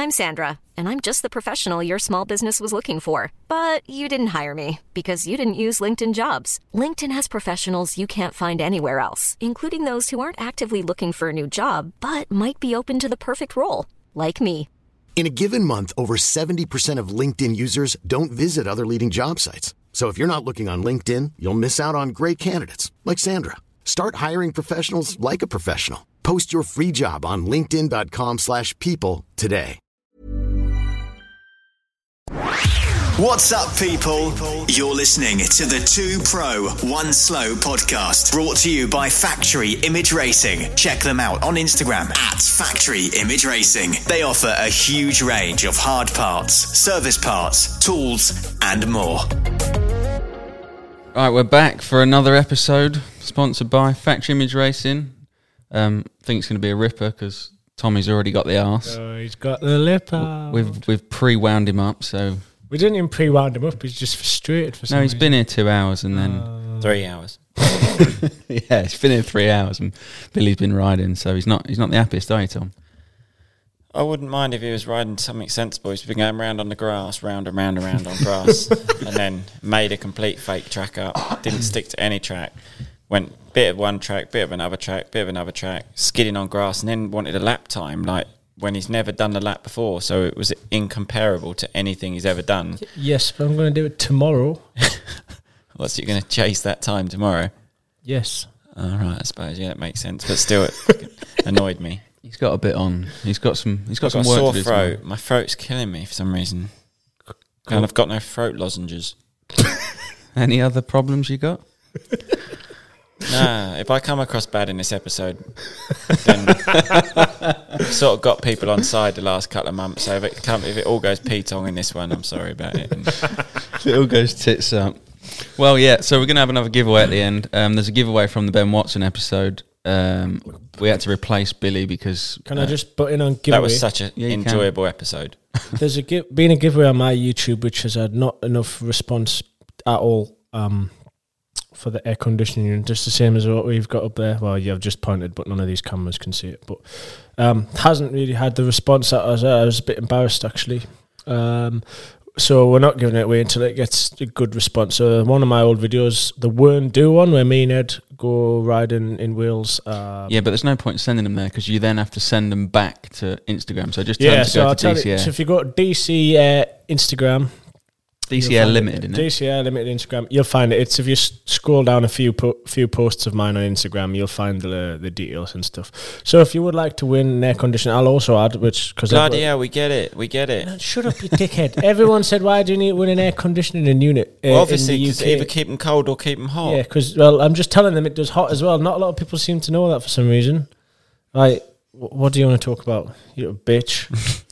I'm Sandra, and I'm just the professional your small business was looking for. But you didn't hire me because you didn't use LinkedIn Jobs. LinkedIn has professionals you can't find anywhere else, including those who aren't actively looking for a new job, but might be open to the perfect role, like me. In a given month, over 70% of LinkedIn users don't visit other leading job sites. So if you're not looking on LinkedIn, you'll miss out on great candidates like Sandra. Start hiring professionals like a professional. Post your free job on linkedin.com/people today. What's up, people? You're listening to the 2 Pro, 1 Slow podcast, brought to you by Factory Image Racing. Check them out on Instagram at Factory Image Racing. They offer a huge range of hard parts, service parts, tools, and more. Right, we're back for another episode, sponsored by Factory Image Racing. I think it's going to be a ripper because Tommy's already got the arse. Oh, he's got the lip out. We've pre-wound him up, so... We didn't even pre-wound him up, he's just frustrated for some reason. No, he's been here 2 hours and then... 3 hours. Yeah, he's been here 3 hours and Billy's been riding, so he's not the happiest, are you, Tom? I wouldn't mind if he was riding something sensible. He's been going round on the grass, round and round and round on grass, and then made a complete fake track up. Didn't stick to any track. Went bit of one track, bit of another track, bit of another track, skidding on grass, and then wanted a lap time, like when he's never done the lap before. So it was incomparable to anything he's ever done. Yes, but I'm going to do it tomorrow. What's you going to chase that time tomorrow? Yes. All right, I suppose. Yeah, that makes sense. But still, it annoyed me. He's got a bit on. He's got some work sore to do. Throat. My throat's killing me for some reason. Cool. And I've got no throat lozenges. Any other problems you got? Nah, if I come across bad in this episode, then I've sort of got people on side the last couple of months. So if it all goes P-tong in this one, I'm sorry about it. If it all goes tits up. Well, yeah, so we're going to have another giveaway at the end. There's a giveaway from the Ben Watson episode. We had to replace Billy because... Can I just butt in on giveaway? That was such an enjoyable episode. There's been a giveaway on my YouTube which has had not enough response at all for the air conditioning unit, just the same as what we've got up there. Well, yeah, I've just pointed, but none of these cameras can see it. But hasn't really had the response that I was a bit embarrassed, actually. So we're not giving it away until it gets a good response. So one of my old videos, the Wern Do one, where me and Ed go riding in Wales. Yeah, but there's no point sending them there because you then have to send them back to Instagram. So just tell them to go to DC Air. So if you go to DC Air Instagram... DC Air Limited, isn't it? DC Air Limited Instagram. You'll find it. It's if you scroll down a few posts of mine on Instagram, you'll find the details and stuff. So if you would like to win an air conditioner, I'll also add bloody hell, we get it. Shut up, you dickhead! Everyone said, "Why do you need to win an air conditioning unit?" Well, obviously, because either keep them cold or keep them hot. Yeah, because I'm just telling them it does hot as well. Not a lot of people seem to know that for some reason. Right, what do you want to talk about? You bitch.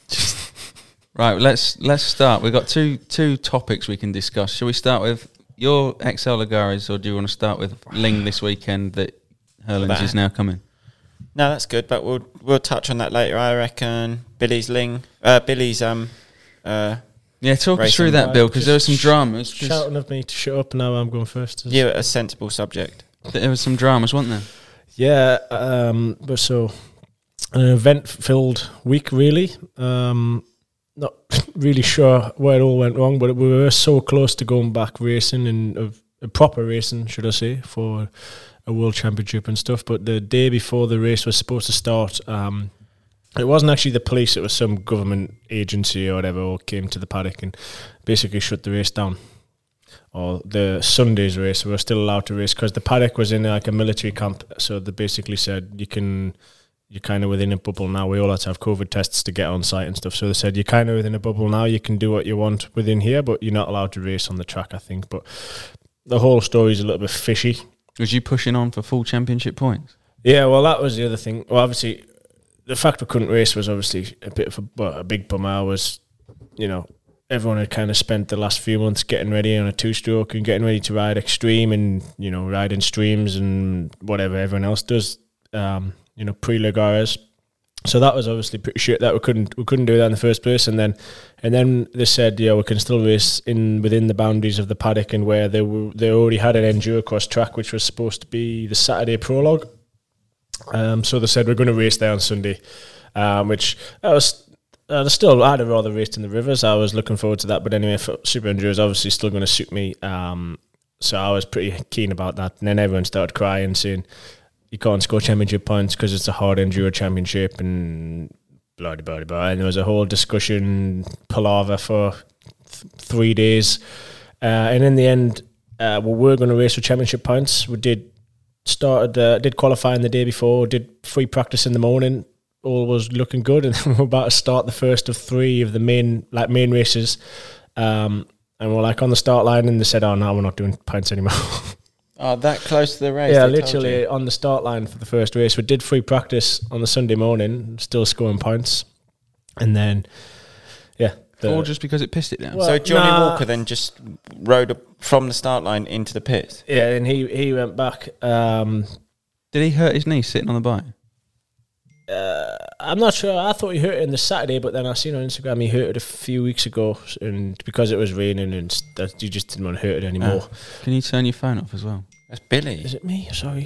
Right, let's start. We've got two topics we can discuss. Shall we start with your XL Lagares, or do you want to start with Ling this weekend that Hurlings is now coming? No, that's good, but we'll touch on that later. I reckon Billy's Ling, Billy's yeah, talk us through that, Bill, because there was some dramas. Shouting at me to shut up. Now I'm going first. Yeah, a sensible subject. There was some dramas, wasn't there? Yeah, but so an event-filled week, really. Not really sure where it all went wrong, but we were so close to going back racing and proper racing, should I say, for a world championship and stuff. But the day before the race was supposed to start, it wasn't actually the police, it was some government agency or whatever who came to the paddock and basically shut the race down. Or the Sunday's race, we were still allowed to race because the paddock was in like a military camp. So they basically said you're kind of within a bubble now. We all had to have COVID tests to get on site and stuff. So they said, you're kind of within a bubble now. You can do what you want within here, but you're not allowed to race on the track, I think. But the whole story is a little bit fishy. Was you pushing on for full championship points? Yeah, well, that was the other thing. Well, obviously, the fact we couldn't race was obviously a bit of a big bummer. Was, everyone had kind of spent the last few months getting ready on a two-stroke and getting ready to ride extreme and, ride in streams and whatever everyone else does. Pre-Lagares. So that was obviously pretty shit that we couldn't do that in the first place, and then they said, we can still race within the boundaries of the paddock, and where they already had an enduro cross track which was supposed to be the Saturday prologue. So they said we're going to race there on Sunday, which that was I'd have rather raced in the rivers. I was looking forward to that. But anyway, for Super Enduro is obviously still going to suit me. So I was pretty keen about that. And then everyone started crying, saying you can't score championship points because it's a hard enduro championship and blah, blah, blah, blah. And there was a whole discussion, palaver for 3 days. And in the end, we were going to race for championship points. We did qualifying the day before, did free practice in the morning. All was looking good, and then we're about to start the first of 3 of the main races. And we're like on the start line, and they said, "Oh no, we're not doing points anymore." Oh, that close to the race? Yeah, literally on the start line for the first race. We did free practice on the Sunday morning, still scoring points, and then all just because it pissed it down. Well, so Johnny Walker then just rode from the start line into the pits. Yeah, and he went back. Did he hurt his knee sitting on the bike? I'm not sure. I thought he hurt it on the Saturday, but then I seen on Instagram he hurt it a few weeks ago, and because it was raining and you just didn't want to hurt it anymore. Can you turn your phone off as well? That's Billy. Is it me? Sorry.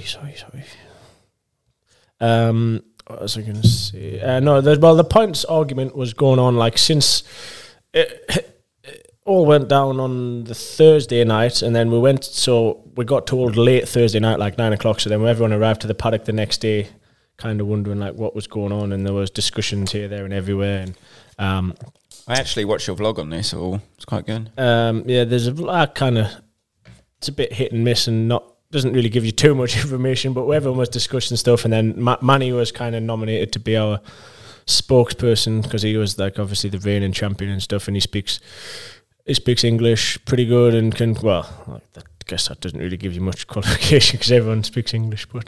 What was I going to say? No, the points argument was going on like since it all went down on the Thursday night, and then we got told late Thursday night, like 9 o'clock. So then when everyone arrived to the paddock the next day, kind of wondering like what was going on, and there was discussions here, there, and everywhere. And I actually watched your vlog on this. It's quite good. There's it's a bit hit and miss, and doesn't really give you too much information. But everyone was discussing stuff, and then Manny was kind of nominated to be our spokesperson because he was like obviously the reigning champion and stuff, and he speaks English pretty good and can I guess that doesn't really give you much qualification because everyone speaks English, but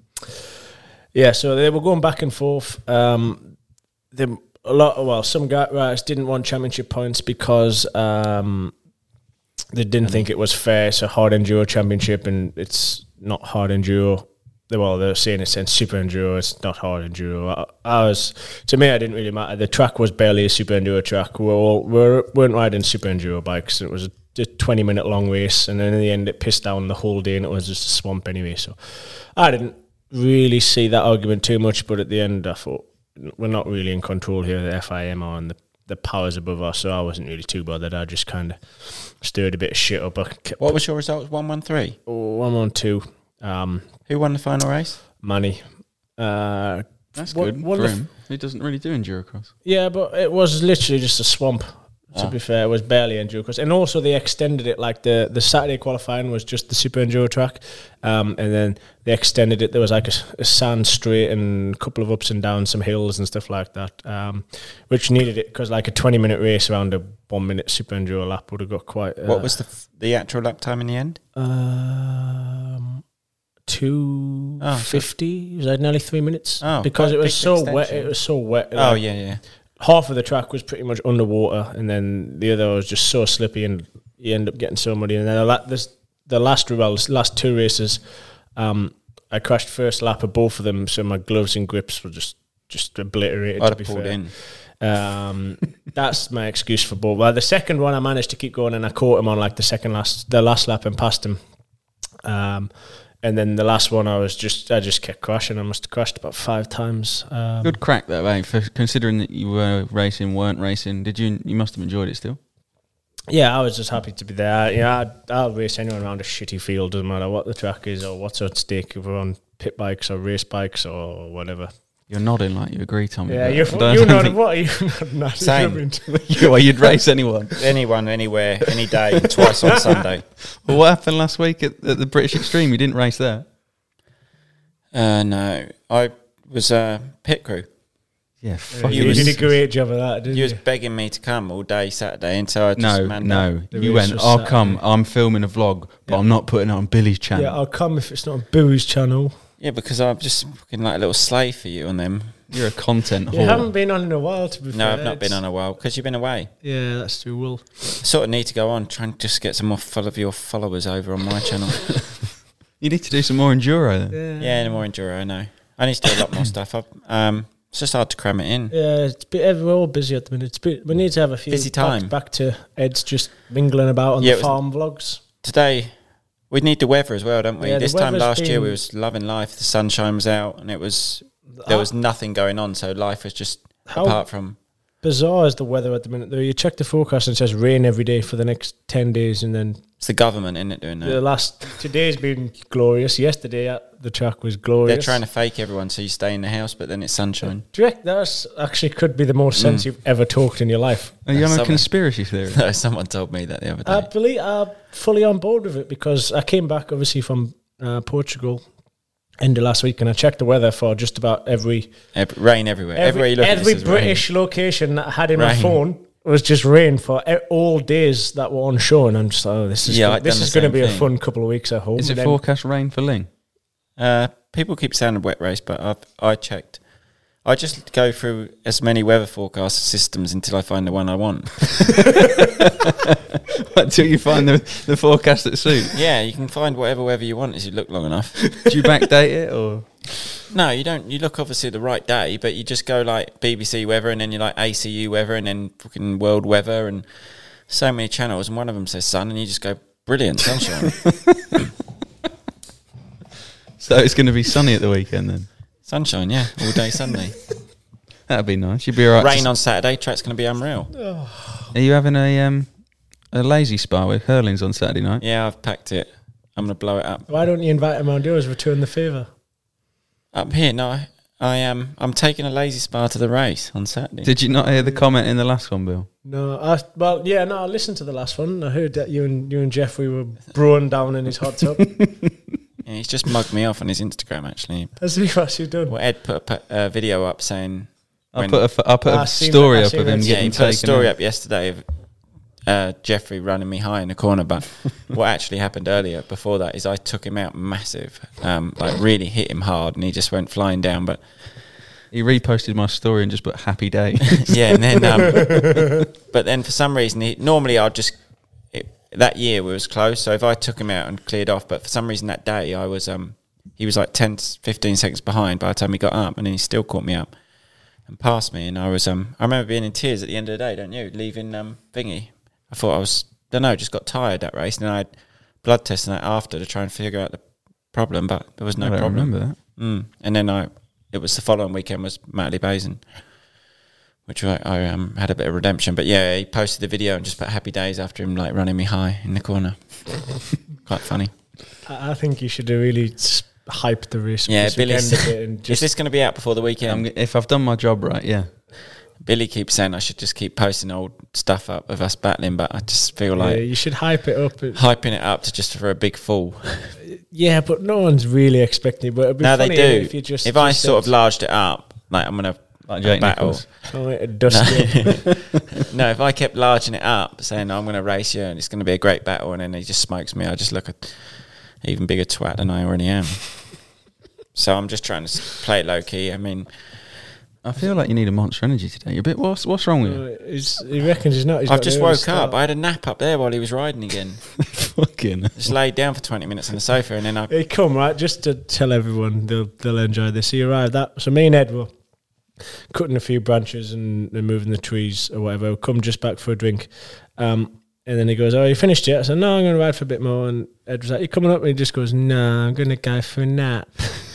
so they were going back and forth. Some guys didn't want championship points because they didn't think it was fair. It's a hard enduro championship, and it's not hard enduro. They're saying it's super enduro. It's not hard enduro. To me, it didn't really matter. The track was barely a super enduro track. We weren't riding super enduro bikes. It was a 20-minute long race, and then in the end, it pissed down the whole day, and it was just a swamp anyway. So I didn't really see that argument too much, but at the end, I thought we're not really in control here. The FIM are and the powers above us, so I wasn't really too bothered. I just kind of stirred a bit of shit up. What was your results? 1-1-3? 1-1-2. Who won the final race? Manny. That's good for him. He doesn't really do endurocross. Yeah, but it was literally just a swamp. To be fair, it was barely endurocross, and also they extended it. Like the Saturday qualifying was just the super enduro track, and then they extended it. There was like a sand straight and a couple of ups and downs, some hills and stuff like that, which needed it because like a 20-minute race around a 1 minute super enduro lap would have got quite. What was the actual lap time in the end? 2:50. It was like nearly 3 minutes because it was so extension. wet. It was so wet. Oh yeah. Half of the track was pretty much underwater, and then the other was just so slippy, and you end up getting so muddy. And then the last 2 races, I crashed first lap of both of them, so my gloves and grips were just obliterated. I'd have pulled in. That's my excuse for both. Well, the second one I managed to keep going, and I caught him on like the last lap and passed him. And then the last one, I just kept crashing. I must have crashed about 5 times. Good crack though, eh? For considering that you weren't racing. Did you? You must have enjoyed it still. Yeah, I was just happy to be there. I'll race anyone around a shitty field. Doesn't matter what the track is or what's at stake. If we're on pit bikes or race bikes or whatever. You're nodding like you agree, Tommy. Yeah, you're nodding. What are you nodding? Same. You'd race anyone. Anyone, anywhere, any day, twice on Sunday. Well, what happened last week at the British Extreme? You didn't race there? No. I was pit crew. Yeah, you did a great job of that, didn't you? You was begging me to come all day Saturday, and so I just You went, I'll come, I'm filming a vlog, but I'm not putting it on Billy's channel. Yeah, I'll come if it's not on Billy's channel. Yeah, because I'm just fucking like a little slave for you on them. You're a content whore. You haven't been on in a while, to be fair. No, I've not been on a while, because you've been away. Yeah, that's true, Will. Sort of need to go on, try and just get some more of your followers over on my channel. You need to do some more enduro then. Yeah, more enduro, I know. I need to do a lot more stuff. It's just hard to cram it in. Yeah, we're all busy at the minute. We need to have a few busy time. Back to Ed's just mingling about on the farm vlogs. Today, we need the weather as well, don't we? Yeah, this time last year, we was loving life. The sunshine was out, and there was nothing going on. So life was just apart from bizarre is the weather at the minute, though. You check the forecast and it says rain every day for the next 10 days, and then It's the government, isn't it, doing that? Today's been glorious. Yesterday at the track was glorious. They're trying to fake everyone so you stay in the house, but then it's sunshine. Do you reckon that's actually could be the most sense you've ever talked in your life? Are you on a conspiracy theory? No, someone told me that the other day. I'm fully on board with it, because I came back obviously from Portugal end of last week, and I checked the weather for just about every rain everywhere. Every British location that I had in my phone was just rain for all days that were on show, and I'm just like, this is going to be a fun couple of weeks at home. Is it forecast rain for Ling? People keep saying a wet race, but I checked. I just go through as many weather forecast systems until I find the one I want. Until you find the forecast that suits. Yeah, you can find whatever weather you want as you look long enough. Do you backdate it, or? No, you don't. You look obviously the right day, but you just go like BBC weather, and then you like ACU weather, and then fucking world weather, and so many channels, and one of them says sun, and you just go, brilliant, sunshine. So it's going to be sunny at the weekend then? Sunshine, yeah, all day Sunday. That'd be nice. You'd be all right. Rain on Saturday, track's going to be unreal. Are you having a lazy spa with Hurlings on Saturday night? Yeah, I've packed it. I'm going to blow it up. Why don't you invite him on yours, return the favour? Up here, no, I am. I'm taking a lazy spa to the race on Saturday. Did you not hear the comment in the last one, Bill? No, I listened to the last one. I heard that you and Jeffrey were broing down in his hot tub. Yeah, he's just mugged me off on his Instagram, actually. Has he actually done? Well, Ed put a video up saying... I put a story up of him getting taken. Yeah, he put a story up yesterday of Jeffrey running me high in the corner, but what actually happened earlier before that is I took him out massive, like really hit him hard, and he just went flying down, but... He reposted my story and just put happy day. Yeah, and then... but then for some reason, normally I'd just... That year we was close, so if I took him out and cleared off, but for some reason that day I was he was like 10 15 seconds behind by the time he got up, and then he still caught me up and passed me, and I was I remember being in tears at the end of the day, don't you, leaving Thingy. I thought I was, just got tired that race, and then I had blood tests and that after to try and figure out the problem, but there was no problem. I remember that. And then it was the following weekend was Matterley Basin, which I had a bit of redemption. But yeah, he posted the video and just put happy days after him, like running me high in the corner. Quite funny. I think you should really hype the race. Yeah, Billy's. is this going to be out before the weekend? If I've done my job right, yeah. Billy keeps saying I should just keep posting old stuff up of us battling, but I just feel like you should hype it up. Hyping it up to just for a big fall. Yeah, but no one's really expecting it. But it'd be no, funny they do. If you just I sort of larged it up, like I'm going to battle. No, if I kept larging it up, saying I'm going to race you and it's going to be a great battle, and then he just smokes me, I just look at even bigger twat than I already am. So I'm just trying to play it low key. I mean, I feel like you need a Monster Energy today. You're a bit. What's wrong with you? He reckons he's not. I've just woke up. I had a nap up there while he was riding again. Fucking. Just laid down for 20 minutes on the sofa, and then Hey, come right, just to tell everyone they'll enjoy this. He arrived so me and Ed were cutting a few branches and moving the trees or whatever. We'll come just back for a drink, and then he goes, "Oh, you finished yet?" I said, "No, I'm going to ride for a bit more." And Ed was like, "You coming up?" And he just goes, "No, I'm going to go for a nap."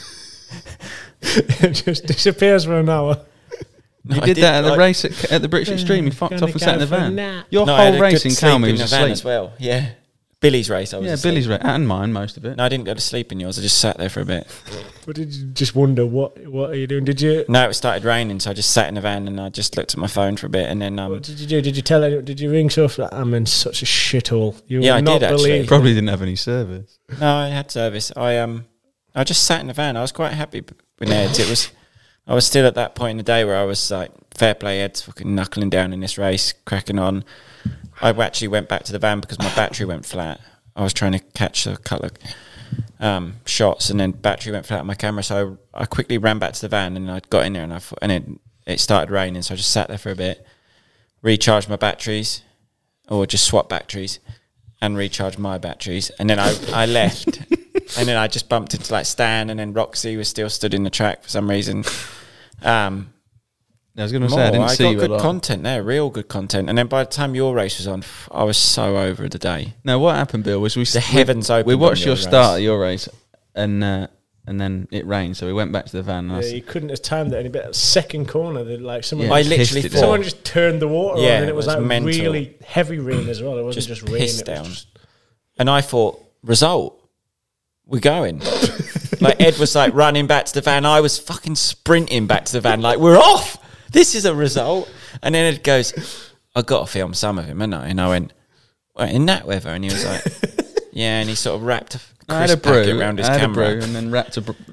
It just disappears for an hour. You did that at the race at the British Extreme. You fucked off and sat in the van. Your whole race in Calmy was asleep as well. Yeah, Billy's race. Billy's race and mine, most of it. No, I didn't go to sleep in yours. I just sat there for a bit. But did you just wonder what are you doing? Did you? No, it started raining, so I just sat in the van and I just looked at my phone for a bit, and then what did you do? Did you tell anyone? Did you ring stuff? Like, I'm in such a shithole. I did actually. Probably didn't have any service. No, I had service. I just sat in the van. I was quite happy with Ed. I was still at that point in the day where I was like, fair play, Ed's fucking knuckling down in this race, cracking on. I actually went back to the van because my battery went flat. I was trying to catch a couple of shots, and then battery went flat on my camera, so I quickly ran back to the van, and I got in there, and it started raining, so I just sat there for a bit, recharged my batteries, or just swapped batteries, and recharged my batteries, and then I left. And then I just bumped into like Stan, and then Roxy was still stood in the track for some reason. I was going to say I didn't see you a lot. Good content there, real good content. And then by the time your race was on, I was so over the day. No, what happened, Bill, was the heavens opened. We watched your start of your race, and and then it rained, so we went back to the van. And you couldn't have timed it any better. Second corner, someone I literally thought someone just turned the water on, and it was like mental. really heavy rain as well. It wasn't just rain. Pissed down. And I thought, result, we're going. Like Ed was like running back to the van. I was fucking sprinting back to the van, like, we're off. This is a result. And then Ed goes, I got to film some of him, haven't I? And I went, well, in that weather? And he was like, yeah. And he sort of wrapped a crisp packet around his camera. And then wrapped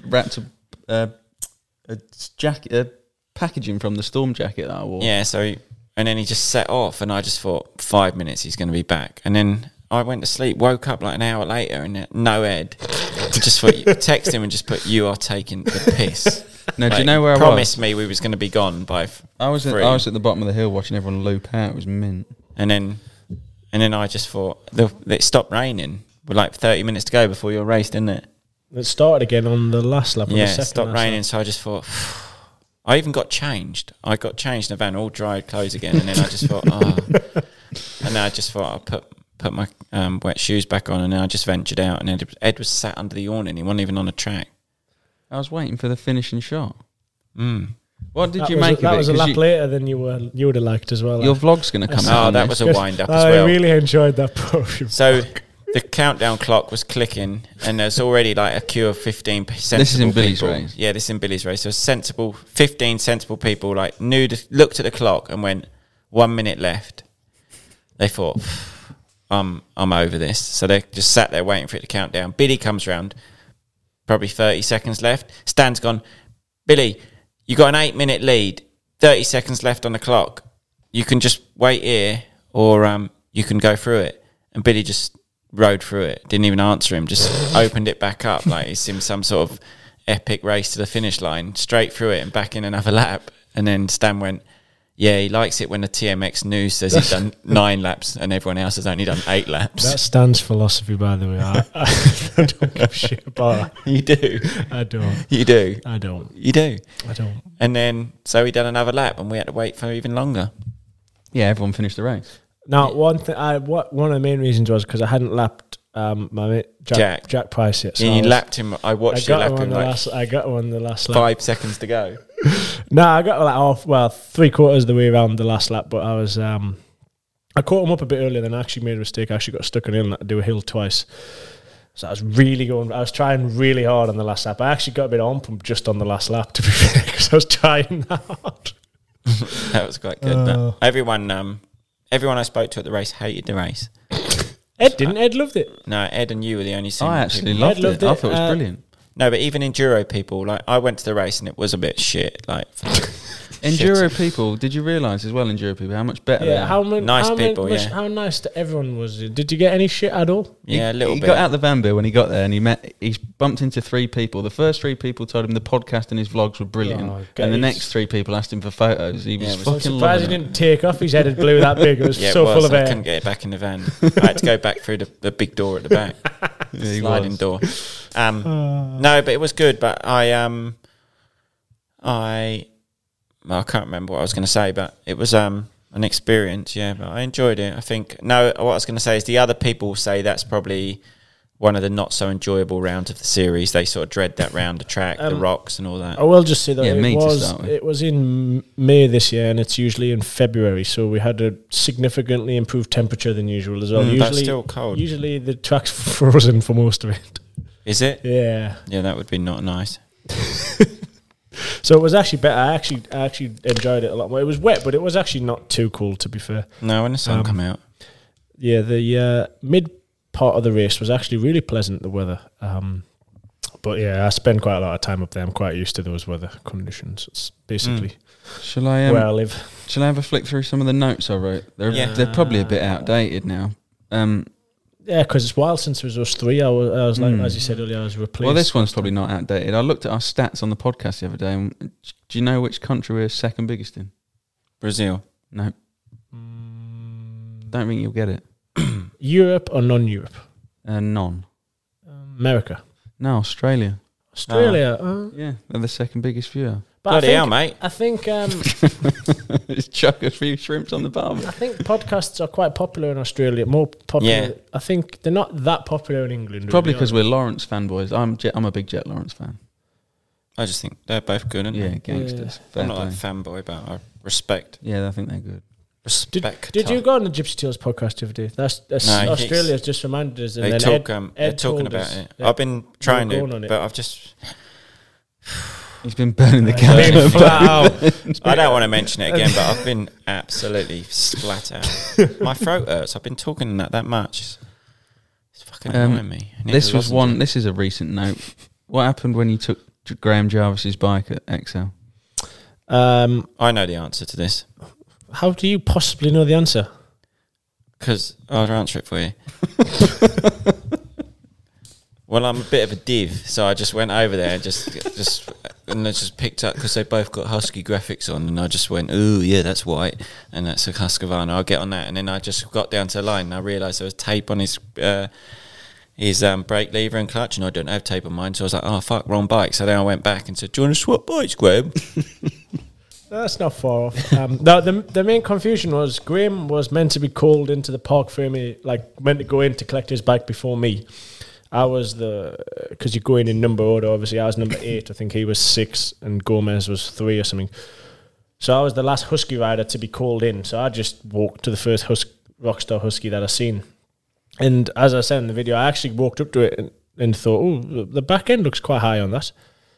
a jacket, packaging from the storm jacket that I wore. Yeah, and then he just set off, and I just thought, 5 minutes, he's going to be back. And then I went to sleep, woke up like an hour later, and no Ed. Just text him and just put, you are taking the piss. No, do you know where I was? Promised me we was going to be gone by I was at the bottom of the hill watching everyone loop out. It was mint. And then I just thought, it stopped raining with like 30 minutes to go before your race, didn't it? It started again on the last lap. Yeah, it stopped raining, so I just thought, I even got changed. I got changed in the van, all dried clothes again, and then I just thought, and then I just thought I'll put my wet shoes back on, and then I just ventured out, and Ed was sat under the awning. He wasn't even on the track. I was waiting for the finishing shot. What did that you make of it? That was a lap later than you would have liked as well. Your vlog's going to come out. Oh, that was a wind-up as well. I really enjoyed that program. So the countdown clock was clicking, and there's already like a queue of 15 sensible This is in Billy's people. race. Yeah, this is in Billy's race. So 15 sensible people like looked at the clock and went, 1 minute left. They thought, I'm over this. So they just sat there waiting for it to count down. Billy comes round, probably 30 seconds left. Stan's gone, Billy, you got an 8-minute lead, 30 seconds left on the clock. You can just wait here, or you can go through it. And Billy just rode through it, didn't even answer him, just opened it back up like it's in some sort of epic race to the finish line, straight through it and back in another lap. And then Stan went, yeah, he likes it when the TMX News says he's done 9 laps and everyone else has only done 8 laps. That's Stan's philosophy, by the way. I don't give a shit about that. You do. I don't. You do. I don't. You do. I don't. And then, so he done another lap and we had to wait for even longer. Yeah, everyone finished the race. Now, one of the main reasons was because I hadn't lapped my mate Jack Price yet. So you lapped him. I watched you lap him. I got him on the last lap. 5 seconds to go. No, I got like 3/4 of the way around the last lap, but I was I caught him up a bit earlier. Then I actually made a mistake. I actually got stuck on a hill and had to do a hill twice. So I was trying really hard on the last lap. I actually got a bit on pump just on the last lap, to be fair, because I was trying that hard. That was quite good. Everyone I spoke to at the race hated the race. Ed didn't. Ed loved it. No, Ed and you were the only. I actually loved it. I thought it was brilliant. No, but even enduro people, like I went to the race and it was a bit shit. Like enduro people, did you realise as well? Enduro people, how much better? they are? How nice people. How nice to everyone was it? Did you get any shit at all? Yeah, a little he bit. He got out the van bill when he got there, and he bumped into 3 people. The first 3 people told him the podcast and his vlogs were brilliant, and the next 3 people asked him for photos. He was fucking. I'm surprised he didn't take off. His head had blew that big. It was full of air. I couldn't get it back in the van. I had to go back through the big door at the back, sliding door. No, but it was good. But I can't remember what I was going to say, but it was an experience, yeah. But I enjoyed it. I think what I was going to say is the other people say that's probably one of the not so enjoyable rounds of the series. They sort of dread that round, the track, the rocks, and all that. I will just say that it was in May this year, and it's usually in February, so we had a significantly improved temperature than usual as well. Usually, that's still cold. Usually the track's frozen for most of it. Is it? Yeah. Yeah, that would be not nice. So it was actually better. I actually enjoyed it a lot more. It was wet, but it was actually not too cool, to be fair. No, when the sun come out. Yeah, the mid part of the race was actually really pleasant, the weather. But yeah, I spend quite a lot of time up there. I'm quite used to those weather conditions. It's basically where I live. Shall I have a flick through some of the notes I wrote? They're probably a bit outdated now. Yeah, because it's a while since it was us 3. I was like, as you said earlier, I was replaced. Well, this one's probably not outdated. I looked at our stats on the podcast the other day. And do you know which country we're second biggest in? Brazil. No. Don't think you'll get it. Europe or non-Europe? None. America. No, Australia. Australia. Yeah, they're the second biggest viewer. Bloody hell, mate. I think Just chuck a few shrimps on the barbie. I think podcasts are quite popular in Australia. More popular. Yeah. I think they're not that popular in England. Probably because we're Lawrence fanboys. I'm a big Jet Lawrence fan. I just think they're both good, aren't Yeah, they? gangsters. I'm Fair not play. like fanboy, but I respect. Yeah, I think they're good. Respect. Did you go on the Gypsy Tales podcast the other day? That's No, Australia's just reminded us. And They then talk. Ed They're talking told about us, it. yeah, I've been trying going on to, it. but I've just. He's been burning the Being candle. flat out. I don't want to mention it again, but I've been absolutely splat out. My throat hurts. I've been talking that much. It's fucking annoying me. I need This a was lozenge. one. This is a recent note. What happened when you took Graham Jarvis's bike at XL? I know the answer to this How do you possibly know the answer? because I'll answer it for you. Well, I'm a bit of a div, so I just went over there and and I just picked up because they both got Husky graphics on, and I just went, "Ooh, yeah, that's white, and that's a Husqvarna. I'll get on that." And then I just got down to the line, and I realised there was tape on his brake lever and clutch, and I don't have tape on mine, so I was like, "Oh fuck, wrong bike." So then I went back and said, "Do you want to swap bikes, Graham?" That's not far off. The main confusion was Graham was meant to be called into the park for me, like meant to go in to collect his bike before me. I was because you go in number order, obviously. I was number 8. I think he was 6 and Gomez was 3 or something. So I was the last Husky rider to be called in. So I just walked to the first Rockstar Husky that I seen. And as I said in the video, I actually walked up to it and thought, oh, the back end looks quite high on that.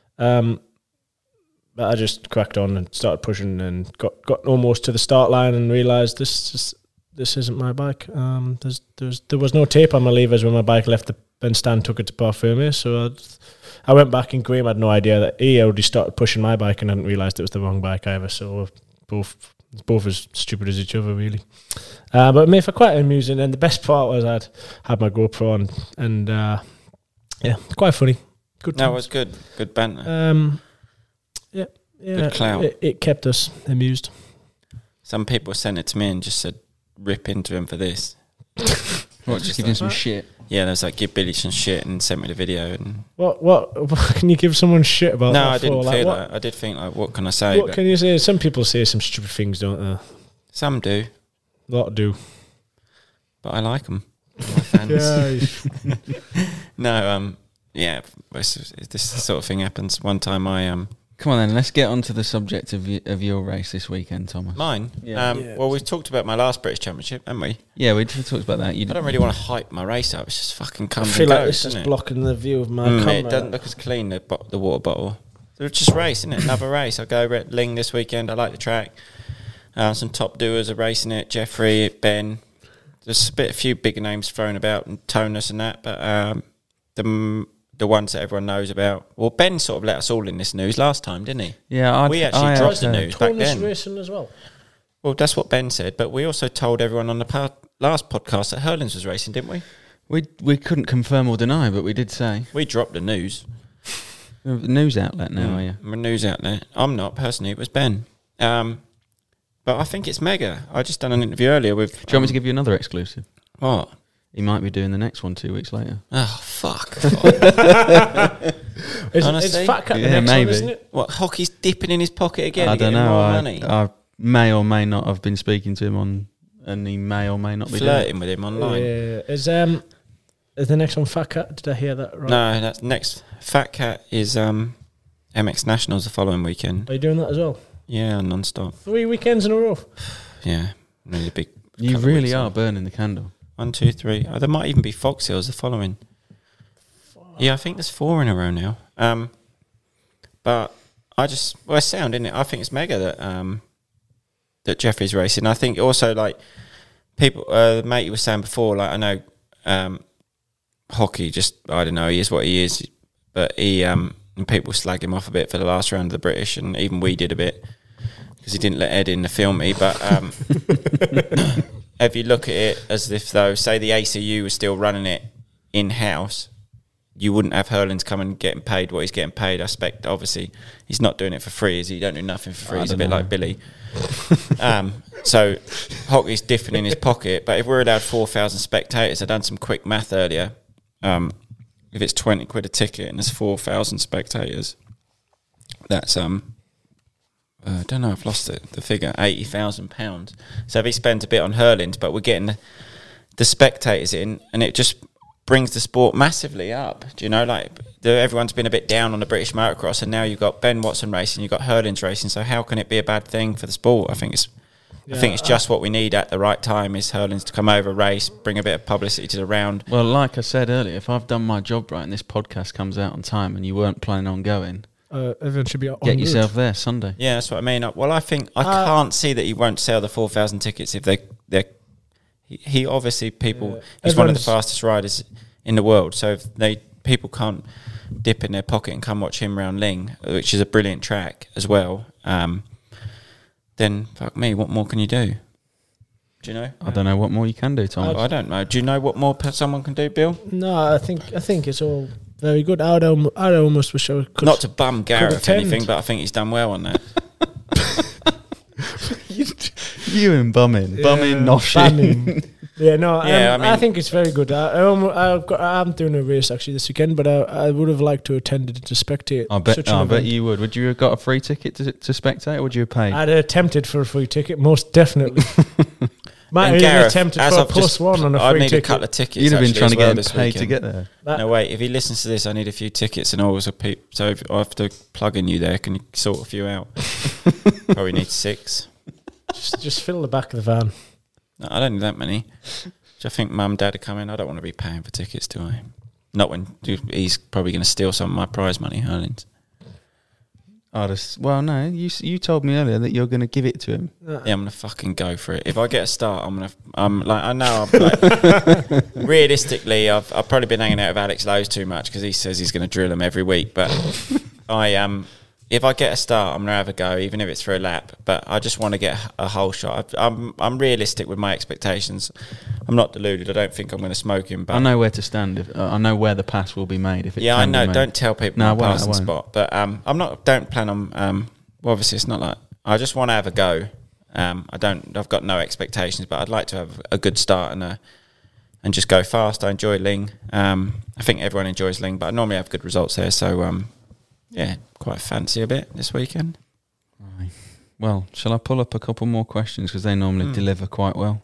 But I just cracked on and started pushing and got almost to the start line and realised this isn't my bike. There was no tape on my levers when my bike left when Stan took it to Parfume. So I went back and Graham had no idea that he already started pushing my bike and hadn't realised it was the wrong bike either. So we're both as stupid as each other, really. But it made for quite amusing. And the best part was I'd had my GoPro on and yeah, quite funny. Good No, it times. was good. Good banter. Yeah, Good clout. It kept us amused. Some people sent it to me and just said, "Rip into him for this." What, just give him some shit? Yeah, there was like, "Give Billy some shit," and sent me the video. And What can you give someone shit about? no, that I didn't for? feel Like, that. I did think, like, what can I say? What But can you say? Some people say some stupid things, don't they? some do, A lot do. but I like them. My fans. No, yeah, this sort of thing happens. One time Come on then, let's get on to the subject of your race this weekend, Thomas. mine. Well, we've talked about my last British Championship, haven't we? Yeah, we talked about that. I don't really want to hype my race up. It's just fucking I comes feel and like goes, this is doesn't it? blocking the view of my camera. It doesn't look as clean, the water bottle. It's just race, isn't it? Another race. I go over at Ling this weekend. I like the track. Some top doers are racing it. Jeffrey, Ben. There's a few bigger names thrown about, and Tonus and that. But the ones that everyone knows about. Well, Ben sort of let us all in this news last time, didn't he? Yeah, we actually dropped the news back Tonus then. racing as well. Well, that's what Ben said. But we also told everyone on the last podcast that Hurlins was racing, didn't we? We couldn't confirm or deny, but we did say. We dropped the news. You're a news outlet now, are you? I'm a news outlet. I'm not, personally. It was Ben. But I think it's mega. I just done an interview earlier with... Do you want me to give you another exclusive? What? He might be doing the next one 2 weeks later. Oh, fuck. It's Honestly? Fat Cat the Yeah, next maybe. one, isn't it? What, Hockey's dipping in his pocket again? I to get don't him know. more money? I may or may not have been speaking to him and he may or may not be doing it. Flirting with him online. Yeah. Is the next one Fat Cat? Did I hear that right? No, that's next. Fat Cat is MX Nationals the following weekend. Are you doing that as well? Yeah, non-stop. 3 weekends in a row. Yeah, really big. You couple of really weeks are on. burning the candle. 1, 2, 3. Oh, there might even be Fox Hills the following. Yeah, I think there's 4 in a row now. But it's sound, isn't it? I think it's mega that Jeffrey's racing. I think also, like, people, the mate you were saying before, like, I know Hockey just, I don't know, he is what he is, but he, and people slag him off a bit for the last round of the British, and even we did a bit, because he didn't let Ed in to film me, but if you look at it as if, though, say the ACU was still running it in-house, you wouldn't have Hurlins come and getting paid what he's getting paid. I expect, obviously, he's not doing it for free, is he? You don't do nothing for free. He's a bit like Billy. So Hockey's different in his pocket, but if we're allowed 4,000 spectators, I've done some quick math earlier. If it's 20 quid a ticket and there's 4,000 spectators, that's I don't know, I've lost the figure, £80,000. So if he spends a bit on Hurlins, but we're getting the spectators in, and it just brings the sport massively up. Do you know, like everyone's been a bit down on the British motocross, and now you've got Ben Watson racing, you've got Hurlings racing. So how can it be a bad thing for the sport? I think it's just what we need at the right time is Hurlings to come over, race, bring a bit of publicity to the round. Well, like I said earlier, if I've done my job right and this podcast comes out on time and you weren't planning on going, everyone should be on get yourself there Sunday. Yeah, that's what I mean. Well, I think I can't see that he won't sell the 4,000 tickets if they're. He obviously he's one of the fastest riders in the world. So if people can't dip in their pocket and come watch him round Ling, which is a brilliant track as well. Then fuck me, what more can you do? Do you know? I don't know what more you can do, Tom. I don't know. Do you know what more someone can do, Bill? No, I think it's all very good. I'd almost wish I could. Not to bum Garrett if anything, but I think he's done well on that. You and bumming, noshing. I think it's very good. I'm doing a race actually this weekend, but I would have liked to attend it to spectate. I bet you would. Would you have got a free ticket to spectate, or would you have paid? I'd have attempted for a free ticket, most definitely. Might have even attempted for a +1 on a free ticket. I need a couple of tickets. You'd have been trying to get this paid weekend. to get there. No, wait. If he listens to this, I need a few tickets and always a peep. So if I have to plug in you there, can you sort a few out? Probably need 6. Just fill the back of the van. No, I don't need that many. I think Mum and Dad are coming. I don't want to be paying for tickets, do I? Not when he's probably going to steal some of my prize money, Hurlings. Well, no, you told me earlier that you're going to give it to him. Yeah, I'm going to fucking go for it. If I get a start, realistically, I've probably been hanging out with Alex Lowe's too much because he says he's going to drill them every week. But if I get a start, I'm going to have a go, even if it's for a lap. But I just want to get a whole shot. I'm realistic with my expectations. I'm not deluded. I don't think I'm going to smoke him. But I know where to stand. I know where the pass will be made. If it I know. Don't tell people my passing spot. But don't plan on. Well, obviously, it's not like I just want to have a go. I've got no expectations, but I'd like to have a good start and just go fast. I enjoy Ling. I think everyone enjoys Ling, but I normally have good results there. So quite fancy a bit this weekend. Right. Well, shall I pull up a couple more questions because they normally deliver quite well?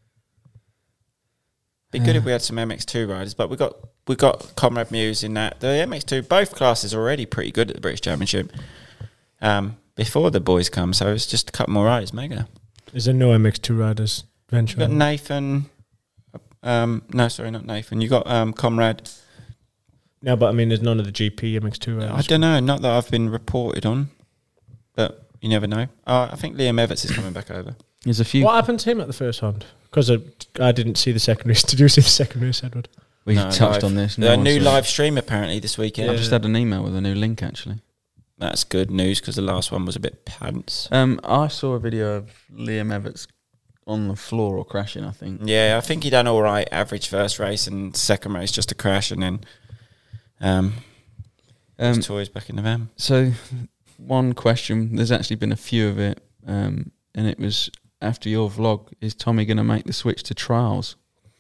Be good if we had some MX2 riders, but we got Comrade Muse in that. The MX2, both classes are already pretty good at the British Championship. Before the boys come, so it's just a couple more riders. Mega. Is there no MX2 riders venture? You got Nathan. No, sorry, not Nathan. You got Comrade. No, but I mean, there's none of the GP MX2 riders. I don't know. Not that I've been reported on, but you never know. I think Liam Everts is coming back over. There's a few. What happened to him at the first round? Because I didn't see the second race. Did you see the second race, Edward? We touched on this. A new live stream apparently this weekend. I just had an email with a new link actually. That's good news because the last one was a bit pants. I saw a video of Liam Everts on the floor or crashing, I think. Yeah, I think he done all right. Average first race and second race just a crash and then his toys back in the van. So one question, there's actually been a few of it, and it was after your vlog, is Tommy going to make the switch to trials?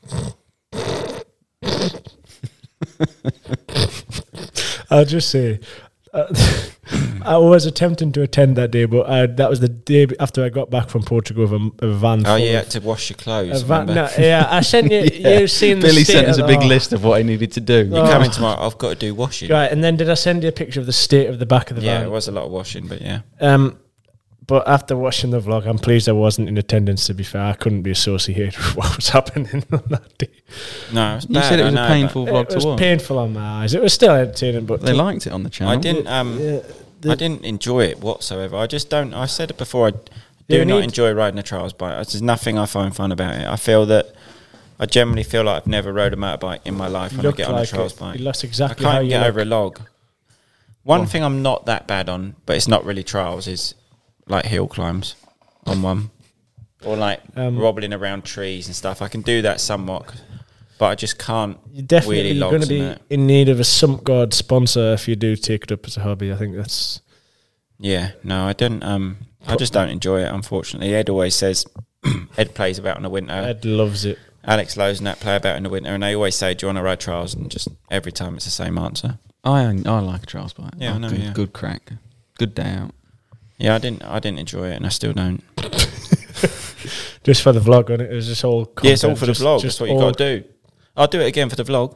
I'll just say, I was attempting to attend that day, but that was the day after I got back from Portugal with a van. Oh, you had to wash your clothes. I sent you. Yeah. You've seen Billy sent us a big list of what he needed to do. You're coming tomorrow. I've got to do washing. Right, and then did I send you a picture of the state of the back of the van? Yeah, it was a lot of washing, but yeah. But after watching the vlog, I'm pleased I wasn't in attendance, to be fair. I couldn't be associated with what was happening on that day. No, it was bad. You said it was a painful vlog to watch. It was painful on my eyes. It was still entertaining, but... They liked it on the channel. I didn't I didn't enjoy it whatsoever. I just don't... I said it before, I do not enjoy riding a trials bike. There's nothing I find fun about it. I generally feel like I've never rode a motorbike in my life when I get on a trials bike. That's exactly I can't get over a log. One thing I'm not that bad on, but it's not really trials, is like hill climbs on one. Or like wobbling around trees and stuff. I can do that somewhat, but I just can't. You're definitely really going to be in need of a Sump Guard sponsor if you do take it up as a hobby. I think that's... Yeah, no, I don't. I just don't enjoy it, unfortunately. Ed always says, Ed plays about in the winter. Ed loves it. Alex Lowe's and that play about in the winter, and they always say, do you want to ride trials? And just every time it's the same answer. I like a trials bike. Yeah, I know, good crack. Good day out. Yeah, I didn't enjoy it, and I still don't. Just for the vlog on it, it was just all content. Yeah, it's all for the vlog. That's what you got to do. I'll do it again for the vlog.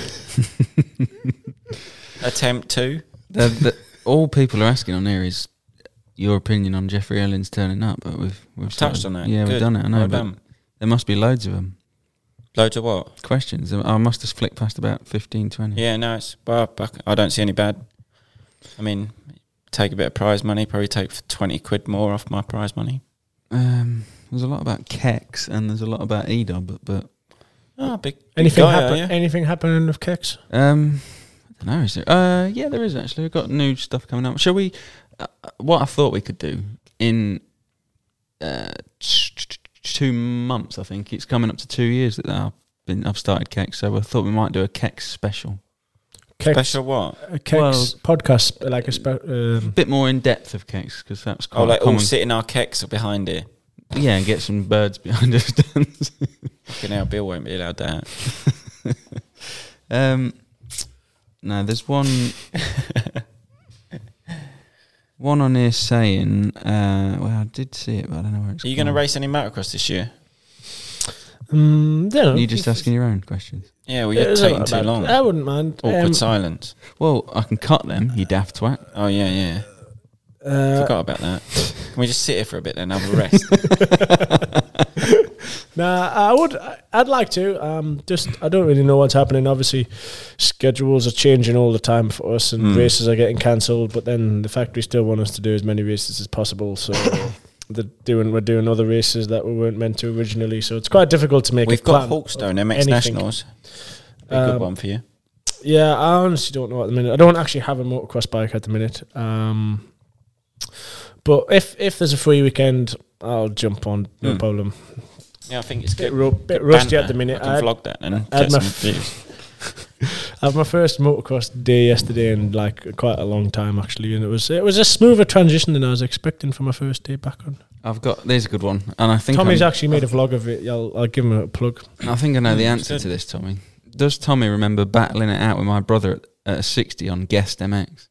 Attempt to. All people are asking on here is your opinion on Jeffrey Ellens turning up, but we've touched on that. Yeah, Good. we've done it. I know, Well but done. there must be loads of them. Loads of what? Questions. I must have flicked past about 15, 20. Yeah, no, I don't see any bad. I mean, take a bit of prize money, probably take 20 quid more off my prize money. There's a lot about Kex and there's a lot about EDOB, but Big Anything guy, happen? yeah. Anything happening with Kex? I don't know. Is there? Yeah, there is actually. We've got new stuff coming up. Shall we? What I thought we could do in 2 months. I think it's coming up to 2 years that I've started Kex, so I thought we might do a Kex special. Kex, Special what? a Kex podcast, like Um, A bit more in depth of Kex because that's quite Like common. all sitting our keks behind here. Yeah, and get some birds behind us. Fucking hell, Bill won't be allowed that. No, there's one on here saying, well, I did see it, but I don't know where it's Are you going to race any motocross this year? You just asking your own questions? Yeah, well, you're taking too long. I wouldn't mind. Awkward silence. Well, I can cut them, you daft twat. Oh, yeah. Forgot about that. Can we just sit here for a bit then, have a rest? I'd like to. I don't really know what's happening. Obviously, schedules are changing all the time for us, and races are getting cancelled. But then the factory still want us to do as many races as possible. So we're doing other races that we weren't meant to originally. So it's quite difficult to make. We've a plan got Hawkstone MX anything. Nationals. Be a good one for you. Yeah, I honestly don't know at the minute. I don't actually have a motocross bike at the minute. But if there's a free weekend, I'll jump on. No problem. Yeah, I think it's good. Bit rusty at the minute. I can vlog that and I had get my some views. I had my first motocross day yesterday in like quite a long time actually, and it was a smoother transition than I was expecting for my first day back on. There's a good one, and I think Tommy's actually made a vlog of it. I'll give him a plug. I think I know the answer to this, Tommy. Does Tommy remember battling it out with my brother at a 60 on Guest MX?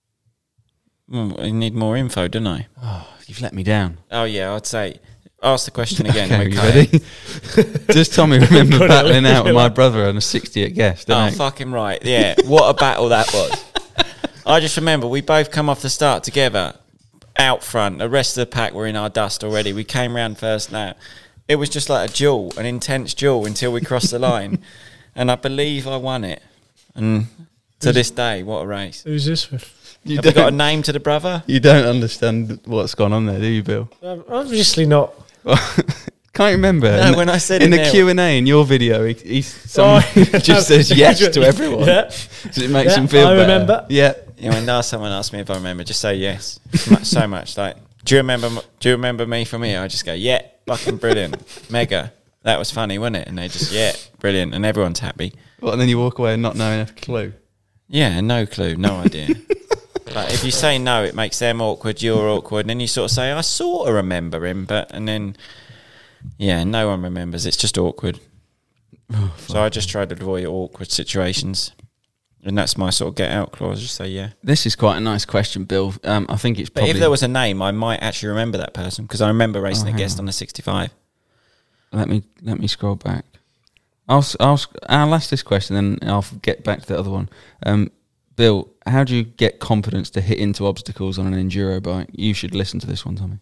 Well, I need more info, don't I? Oh, you've let me down. Oh, yeah, I'd say. Ask the question again. Okay, you ready? Does Tommy remember battling out with my brother on a 60 at Guest? Oh, fucking right. Yeah, what a battle that was. I just remember we both come off the start together out front. The rest of the pack were in our dust already. We came round first now. It was just like a duel, an intense duel until we crossed the line. And I believe I won it. And to this day, what a race. Who's this with? Have we got a name to the brother? You don't understand what's gone on there, do you, Bill? Obviously not. Can't you remember? No, when I said in it the there. Q&A in your video, someone just says yes to everyone. Yeah. So it makes him feel I better. remember. Yeah. Yeah, when now someone asks me if I remember, just say yes. So much. Like, do you remember me from here? I just go, yeah, fucking brilliant, mega. That was funny, wasn't it? And they just, yeah, brilliant, and everyone's happy. Well, and then you walk away and not knowing a clue. Yeah, no clue, no idea. Like, if you say no, it makes them awkward, you're awkward, and then you sort of say, I sort of remember him, and then, yeah, no one remembers. It's just awkward. So I just try to avoid awkward situations. And that's my sort of get out clause. Just say yeah. This is quite a nice question, Bill. I think it's probably... But if there was a name, I might actually remember that person because I remember racing a Guest on the 65. Let me scroll back. I'll ask this question, then I'll get back to the other one. Bill, how do you get confidence to hit into obstacles on an enduro bike? You should listen to this one, Tommy.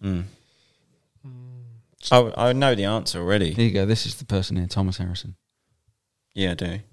I know the answer already. Here you go. This is the person here, Thomas Harrison. Yeah, I do.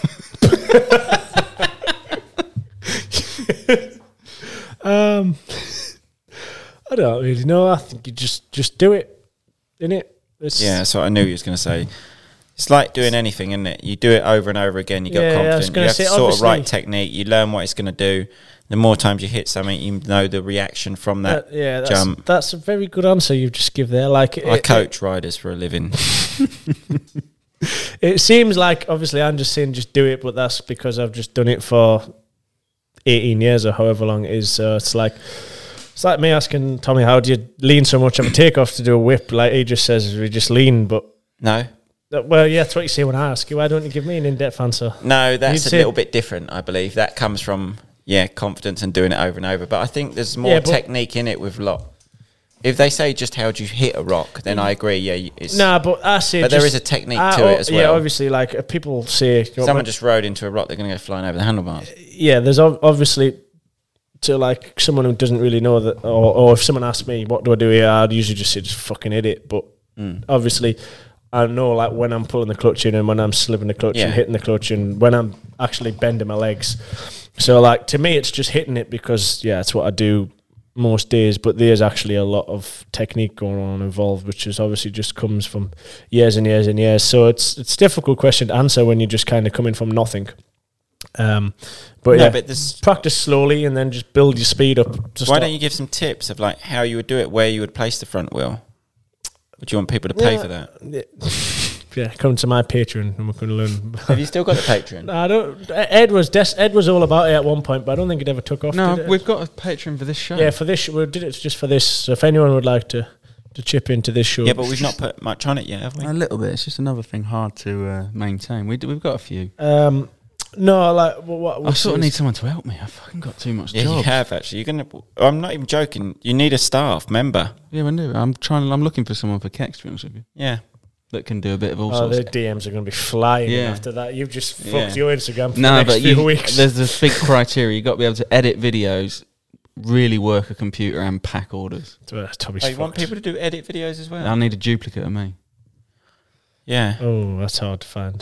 I don't really know. I think you just do it, innit? Yeah, that's what I knew you was going to say. It's like doing anything, isn't it? You do it over and over again. You got confidence. You have to sort of right technique. You learn what it's going to do. The more times you hit something, you know the reaction from that jump. That's a very good answer you've just give there. Like I coach riders for a living. It seems like obviously I'm just saying just do it, but that's because I've just done it for 18 years or however long it is. So it's like me asking Tommy, how do you lean so much of a takeoff to do a whip? Like he just says, we just lean, but no. Well, yeah, that's what you say when I ask you. Why don't you give me an in-depth answer? No, that's a little bit different, I believe. That comes from, confidence and doing it over and over. But I think there's more technique in it with a lot. If they say just how do you hit a rock, then I agree. Yeah, it's but I say, but there is a technique to it as well. Yeah, obviously, like people say, someone just rode into a rock, they're going to go flying over the handlebars. Yeah, there's obviously to like someone who doesn't really know that, or if someone asks me what do I do here, I'd usually just say just fucking hit it. But obviously, I know like when I'm pulling the clutch in and when I'm slipping the clutch and hitting the clutch and when I'm actually bending my legs. So like to me, it's just hitting it because that's what I do most days, but there's actually a lot of technique going on involved, which is obviously just comes from years and years and years. So it's a difficult question to answer when you're just kind of coming from nothing. But practice slowly and then just build your speed up. Why don't you give some tips of like how you would do it, where you would place the front wheel? Would you want people to pay for that? Yeah, come to my Patreon and we can learn. Have you still got the Patreon? I don't. Ed was all about it at one point, but I don't think it ever took off. No, we've got a Patreon for this show. Yeah, for this, we did it just for this. So if anyone would like to chip into this show, but we've not put much on it yet, have we? A little bit. It's just another thing hard to maintain. We've got a few. No, like what I sort of need someone to help me. I've fucking got too much jobs. You have actually. I'm not even joking. You need a staff member. Yeah, I do. I'm looking for someone for Kex, to be honest with you. Yeah. That can do a bit of all sorts. The DMs are going to be flying after that. You've just fucked your Instagram for the next but few weeks. There's a big criteria. You've got to be able to edit videos, really work a computer and pack orders. You want people to do edit videos as well? I need a duplicate of me. Yeah. Oh, that's hard to find.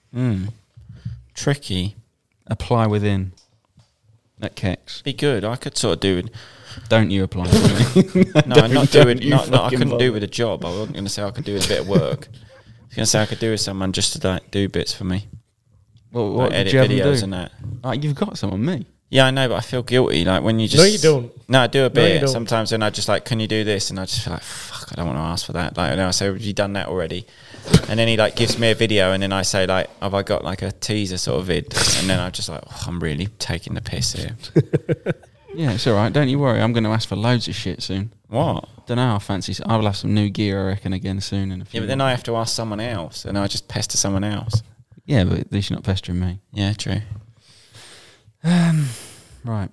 Tricky. Apply within. At Kex. Be good. I could sort of do it. Don't you apply for me? No, I'm not doing. I couldn't do with a job. I wasn't going to say I could do with a bit of work. I was going to say I could do with someone just to like do bits for me. Well, what edit did you videos and that. You've got someone, me. Yeah, I know, but I feel guilty. Like when you just. No, you don't. No, I do a bit sometimes, and I just like, can you do this? And I just feel like, fuck, I don't want to ask for that. Like, and I say, have you done that already? And then he like gives me a video, and then I say like, have I got like a teaser sort of vid? And then I'm just like, I'm really taking the piss here. Yeah, it's all right. Don't you worry. I'm going to ask for loads of shit soon. What? Don't know. I will have some new gear, I reckon, again soon. In a few but then I have to ask someone else, and I just pester someone else. Yeah, but at least you're not pestering me. Yeah, true. Right.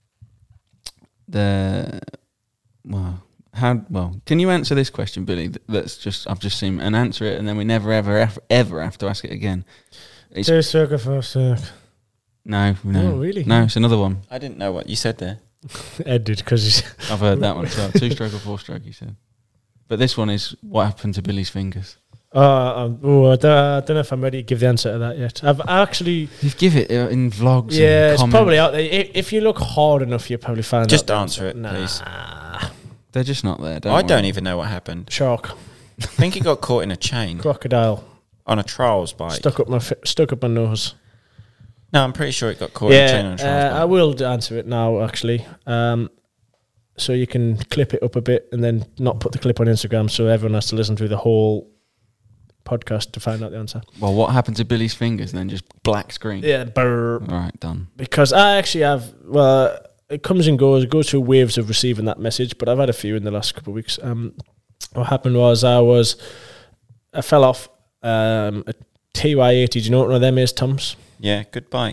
Can you answer this question, Billy? I've just seen and answer it, and then we never ever have to ask it again. Two circle, four circle. No. Oh, really? No, it's another one. I didn't know what you said there. Ed did because I've heard that one as well. 2-stroke or 4-stroke, he said. But this one is what happened to Billy's fingers. I don't know if I'm ready to give the answer to that yet. You've give it in vlogs. Yeah, and it's probably out there. If you look hard enough, you'll probably find. Just answer it, please. They're just not there. I don't even know what happened. Shark. I think he got caught in a chain. Crocodile. On a trials bike. Stuck up my nose. No, I'm pretty sure it got caught in a chain on a trials bike. I will answer it now, actually. So you can clip it up a bit and then not put the clip on Instagram, so everyone has to listen through the whole podcast to find out the answer. Well, what happened to Billy's fingers? And then just black screen. Yeah, brr. All right, done. Because I actually have. Well, it comes and goes. It goes through waves of receiving that message, but I've had a few in the last couple of weeks. What happened was I fell off a TY80. Do you know what one of them is, Tom's? Yeah, good bike.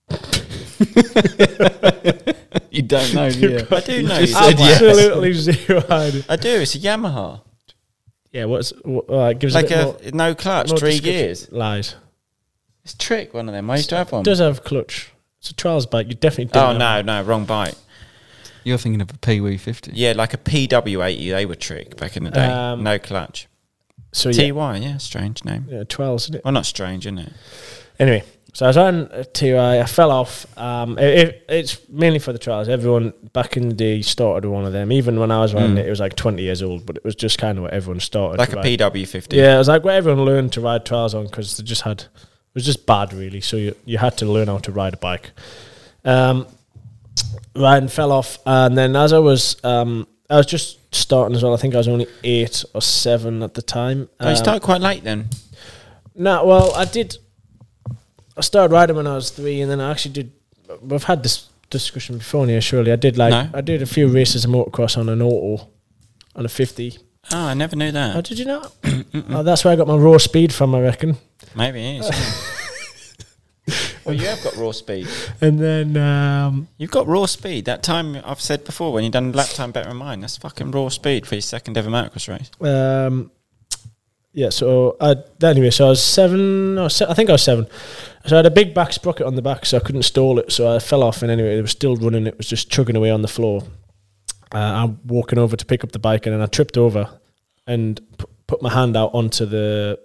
You don't know, do you? I do know. Absolutely zero idea. I do. It's a Yamaha. Yeah, gives like a bit no clutch, more 3 gears. Lies. It's Trick, one of them. I used to have one. It does have clutch. It's a trials bike. You definitely didn't. Oh, no, wrong bike. You're thinking of a Pee-wee 50. Yeah, like a PW80. They were Trick back in the day. No clutch. So TY, yeah, strange name. Yeah, 12s, isn't it? Well, not strange, isn't it? Anyway, so I was on a TY. I fell off. It's mainly for the trials. Everyone back in the day started with one of them. Even when I was riding it was like 20 years old, but it was just kind of what everyone started. Like a PW50. Yeah, it was like what everyone learned to ride trials on because they just had. It was just bad, really. So you had to learn how to ride a bike. Ryan fell off, and then as I was just starting as well. I think I was only 8 or 7 at the time. You started quite late then. No, well, I did. I started riding when I was 3, and then I actually did. We've had this discussion before here, surely. I did I did a few races of motocross on an auto, on a 50. Oh, I never knew that. Oh, did you not? Oh, that's where I got my raw speed from, I reckon. Maybe it is. Well, you have got raw speed. And then You've got raw speed. That time I've said before when you done lap time better than mine. That's fucking raw speed for your second ever motocross race. yeah. So anyway, so I was 7. I think I was 7. So I had a big back sprocket on the back, so I couldn't stall it. So I fell off, and anyway, it was still running. It was just chugging away on the floor. I'm walking over to pick up the bike, and then I tripped over and put my hand out onto the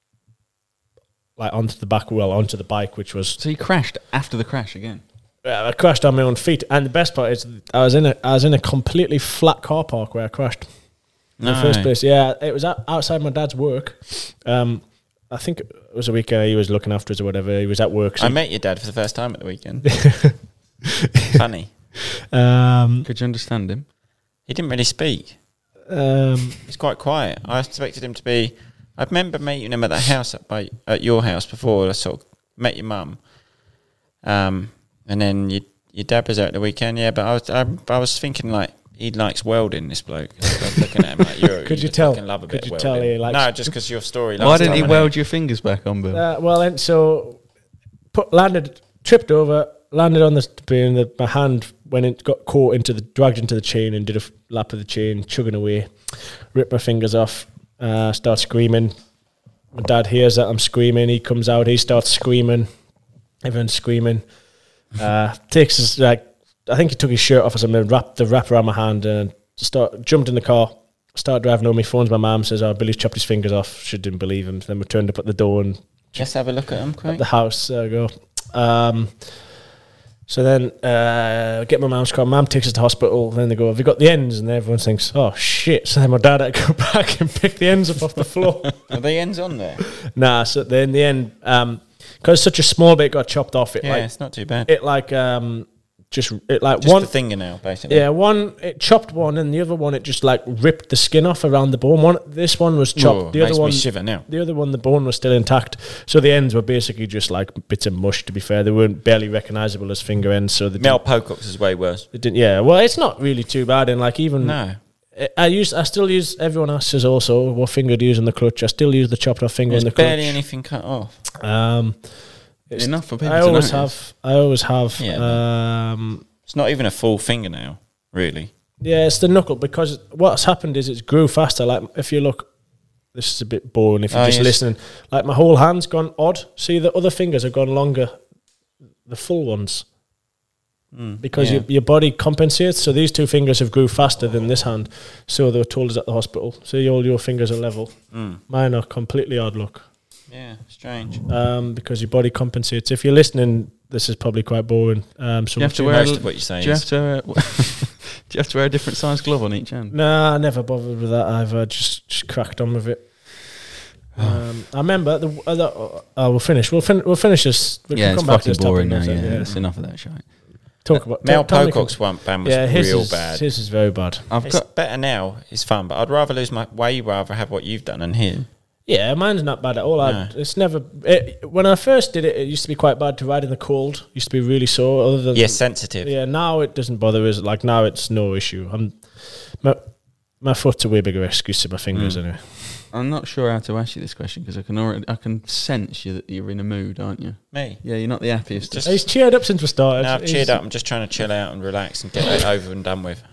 back wheel, onto the bike, which was. So you crashed after the crash again? I crashed on my own feet, and the best part is I was in a completely flat car park where I crashed. In the first place, yeah, it was outside my dad's work. I think it was a weekend he was looking after us or whatever. He was at work. So I met your dad for the first time at the weekend. Funny. Could you understand him? He didn't really speak. He's quite quiet. I expected him to be. I remember meeting him at the house at your house before. I sort of met your mum, and then your dad was out at the weekend. Yeah, but I was thinking like he likes welding. This bloke. I was looking at him like Could you tell? Love a Could bit you of tell welding. he likes? No, just because your story. Why didn't he weld your fingers back on, Bill? Well, then so tripped over, landed on the beam. My hand got caught dragged into the chain, and did a lap of the chain, chugging away. Ripped my fingers off. Start screaming. My dad hears that I'm screaming. He comes out. He starts screaming. Everyone's screaming. Takes his I think he took his shirt off or something. Wrapped the wrap around my hand and jumped in the car. Started driving home. He phones my mum. Says, "Oh, Billy's chopped his fingers off." She didn't believe him. Then we turned up at the door and Let's have a look at him quick. at the house. There we go. So then get my mum's car. Mum takes us to hospital. Then they go, "Have you got the ends?" And everyone thinks, "Oh shit!" So then my dad had to go back and pick the ends up off the floor. Are the ends on there? Nah. So then in the end, because such a small bit got chopped off, It's not too bad. Just one the fingernail, basically. Yeah, it chopped one, and the other one it just ripped the skin off around the bone. This one was chopped. The other one, shiver now. The other one, the bone was still intact. So the ends were basically just like bits of mush. To be fair, they weren't barely recognisable as finger ends. So Mel Pocock's is way worse. It didn't. Yeah, well, it's not really too bad. And even no. I still use. Everyone asks also what finger do you use in the clutch. I still use the chopped off finger in the clutch. Barely anything cut off. It's enough for people. I always have. Yeah, it's not even a full fingernail, really. Yeah, it's the knuckle, because what's happened is it's grew faster. Like if you look, this is a bit boring if you're just listening. Like my whole hand's gone odd. See, the other fingers have gone longer, the full ones, because your body compensates. So these two fingers have grew faster than this hand. So they were told us at the hospital. So all your fingers are level. Mine are completely odd look. Yeah, strange. Because your body compensates. If you're listening, this is probably quite boring. So you have to wear most of what you're saying. Do you have to wear a different size glove on each hand? Nah, I never bothered with that either. Just cracked on with it. I remember we'll finish. We'll finish this. It's fucking boring now. Yeah, it's enough of that shit. Talk about Mel Pocock's one band was real bad. His is very bad. It's better now. It's fun, but I'd rather lose my. Way rather have what you've done than him. Yeah, mine's not bad at all. No. It's never. When I first did it, it used to be quite bad to ride in the cold. It used to be really sore. Other than sensitive. Yeah, now it doesn't bother us. Like now, it's no issue. My foot's a way bigger excuse to my fingers anyway. I'm not sure how to ask you this question because I can sense you that you're in a mood, aren't you? Me? Yeah, you're not the happiest. He's cheered up since we started. No, I've cheered up. I'm just trying to chill out and relax and get it over and done with.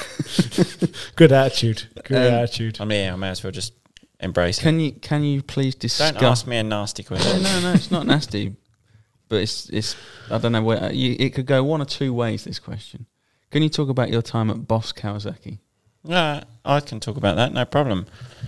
Good attitude. Good attitude. I mean, I may as well just embrace it. Can you please discuss? Don't ask me a nasty question. No, it's not nasty, but it's I don't know where it could go one or two ways. This question. Can you talk about your time at Boss Kawasaki? Yeah, I can talk about that. No problem.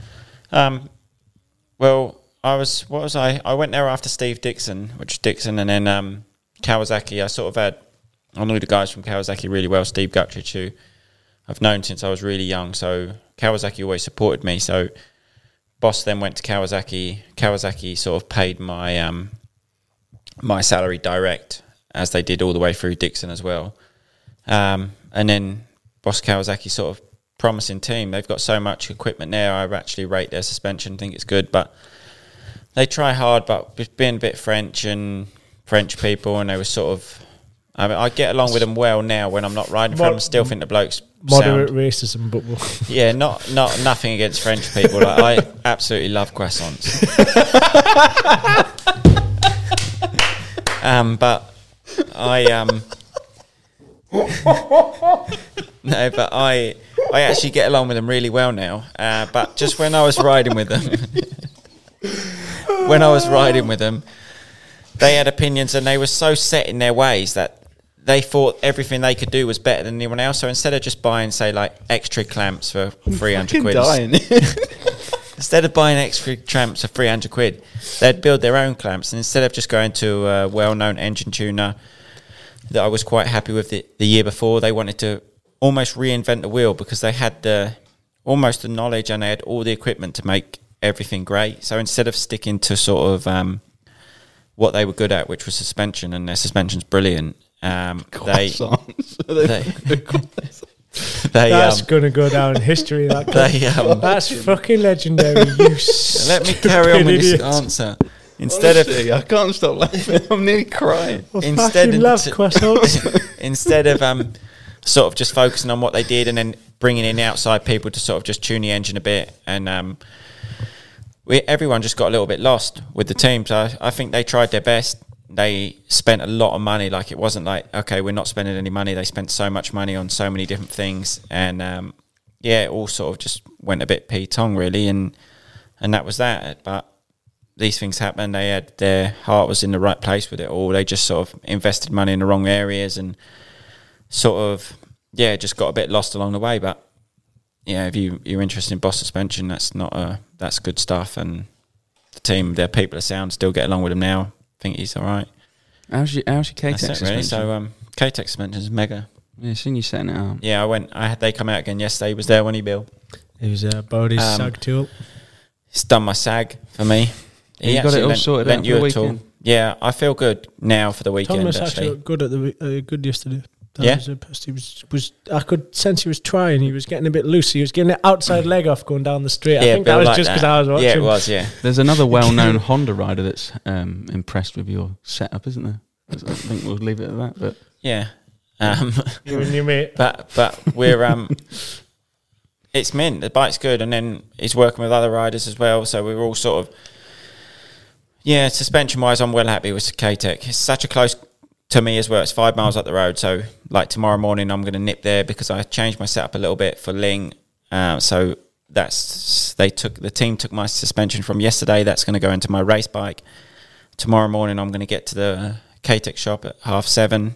Well, I went there after Steve Dixon, and then Kawasaki. I knew the guys from Kawasaki really well. Steve Guttridge, who I've known since I was really young. So Kawasaki always supported me. So Boss then went to Kawasaki. Kawasaki sort of paid my my salary direct, as they did all the way through Dixon as well. And then Boss Kawasaki sort of promising team. They've got so much equipment there. I actually rate their suspension, think it's good, but they try hard, but being a bit French people, and they were sort of, I get along with them well now when I'm not riding for them. I still think the blokes moderate racism, but yeah, not nothing against French people. Like, I absolutely love croissants. But I no, but I actually get along with them really well now. But just when I was riding with them, they had opinions, and they were so set in their ways that they thought everything they could do was better than anyone else. So instead of just buying, say, like extra clamps for 300 quid, instead of buying extra clamps for 300 quid, they'd build their own clamps. And instead of just going to a well-known engine tuner that I was quite happy with the year before, they wanted to almost reinvent the wheel, because they had almost the knowledge and they had all the equipment to make everything great. So instead of sticking to sort of what they were good at, which was suspension, and their suspension's brilliant, that's going to go down in history. That's fucking legendary. Let me carry on with this answer. Honestly, I can't stop laughing. I'm nearly crying. Instead of sort of just focusing on what they did and then bringing in outside people to sort of just tune the engine a bit, and everyone just got a little bit lost with the team. So I think they tried their best. They spent a lot of money. Like, it wasn't like, okay, we're not spending any money. They spent so much money on so many different things, and it all sort of just went a bit pee-tong, really, and that was that. But these things happen. They had, their heart was in the right place with it all. They just sort of invested money in the wrong areas and sort of, just got a bit lost along the way. But yeah, if you're interested in Boss suspension, that's good stuff. And the team, their people of sound, still get along with him now. I think he's all right. How's your K-Tech suspension? Really. So K-Tech suspension is mega. Yeah, soon you setting it up. Yeah, they come out again yesterday. He was there when he built. He was about his sag tool. He's done my sag for me. He got it all sorted out for the weekend. Yeah, I feel good now for the weekend. Thomas actually good at good yesterday. That was I could sense he was trying. He was getting a bit loose. He was getting the outside leg off going down the straight. I think that was just because I was watching. Yeah, it was. Yeah. There's another well-known Honda rider that's impressed with your setup, isn't there? I think we'll leave it at that. But yeah, you and your mate. But we're it's mint. The bike's good, and then he's working with other riders as well. So we were all sort of suspension-wise, I'm well happy with K-Tech. It's such a close to me as well. It's 5 miles up the road, so like tomorrow morning I'm going to nip there because I changed my setup a little bit for Ling. So the team took my suspension from yesterday. That's going to go into my race bike. Tomorrow morning I'm going to get to the K-Tech shop at 7:30.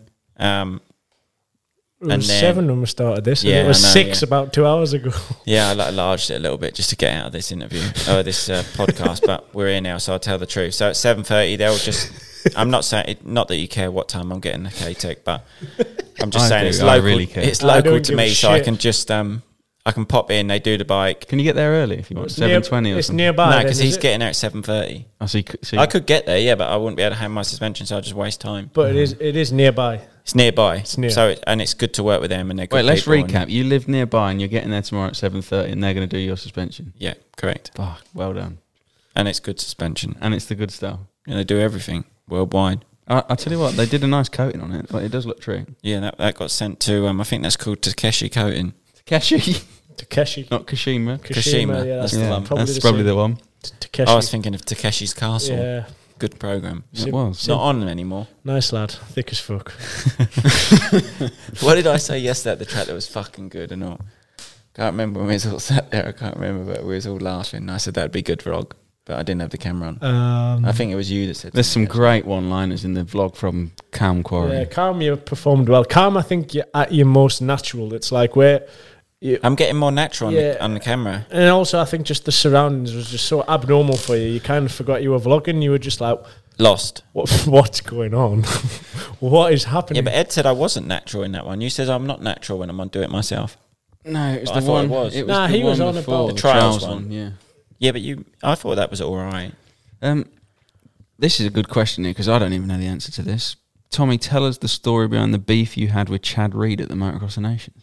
It was 7 when we started this, and it was 6 about 2 hours ago. Yeah, I enlarged it a little bit just to get out of this interview, or this podcast, but we're here now, so I'll tell the truth. So at 7:30, they'll just... I'm not saying... Not that you care what time I'm getting the K-Tech, but I'm just saying it's local. Really care. It's local to me, so I can just... I can pop in, they do the bike. Can you get there early if you want? 7:20 or something? It's nearby. No, because he's getting there at 7:30. Oh, so I could get there, yeah, but I wouldn't be able to have my suspension, so I'd just waste time. But it is nearby. It's nearby. It's near. So and it's good to work with them, and they're good. Wait, let's people recap. You live nearby, and you're getting there tomorrow at 7:30, and they're going to do your suspension. Yeah, correct. Fuck, well done. And it's good suspension. And it's the good stuff. And they do everything worldwide. I'll tell you what, they did a nice coating on it. Like, it does look true. Yeah, that got sent to, I think that's called Takeshi coating. Takeshi? Not Kashima. Yeah, that's the one. That's probably the one. Takeshi. I was thinking of Takeshi's Castle. Yeah. Good program. It was. Not on anymore. Nice lad. Thick as fuck. What did I say yesterday at the track that was fucking good or not? Can't remember when we was all sat there. I can't remember, but we was all laughing. I said that'd be good vlog, but I didn't have the camera on. I think it was you that said. There's some great one-liners in the vlog from Calm Quarry. Yeah, Calm, you performed well. Calm, I think you're at your most natural. It's like where... I'm getting more natural on the camera. And also, I think just the surroundings was just so abnormal for you. You kind of forgot you were vlogging. You were just like... Lost. What's going on? What is happening? Yeah, but Ed said I wasn't natural in that one. You said I'm not natural when I'm on Do It Myself. No, it was the one. It was he was on about the trials one. Yeah. Yeah, but I thought that was all right. This is a good question here because I don't even know the answer to this. Tommy, tell us the story behind the beef you had with Chad Reed at the Motocross of Nations.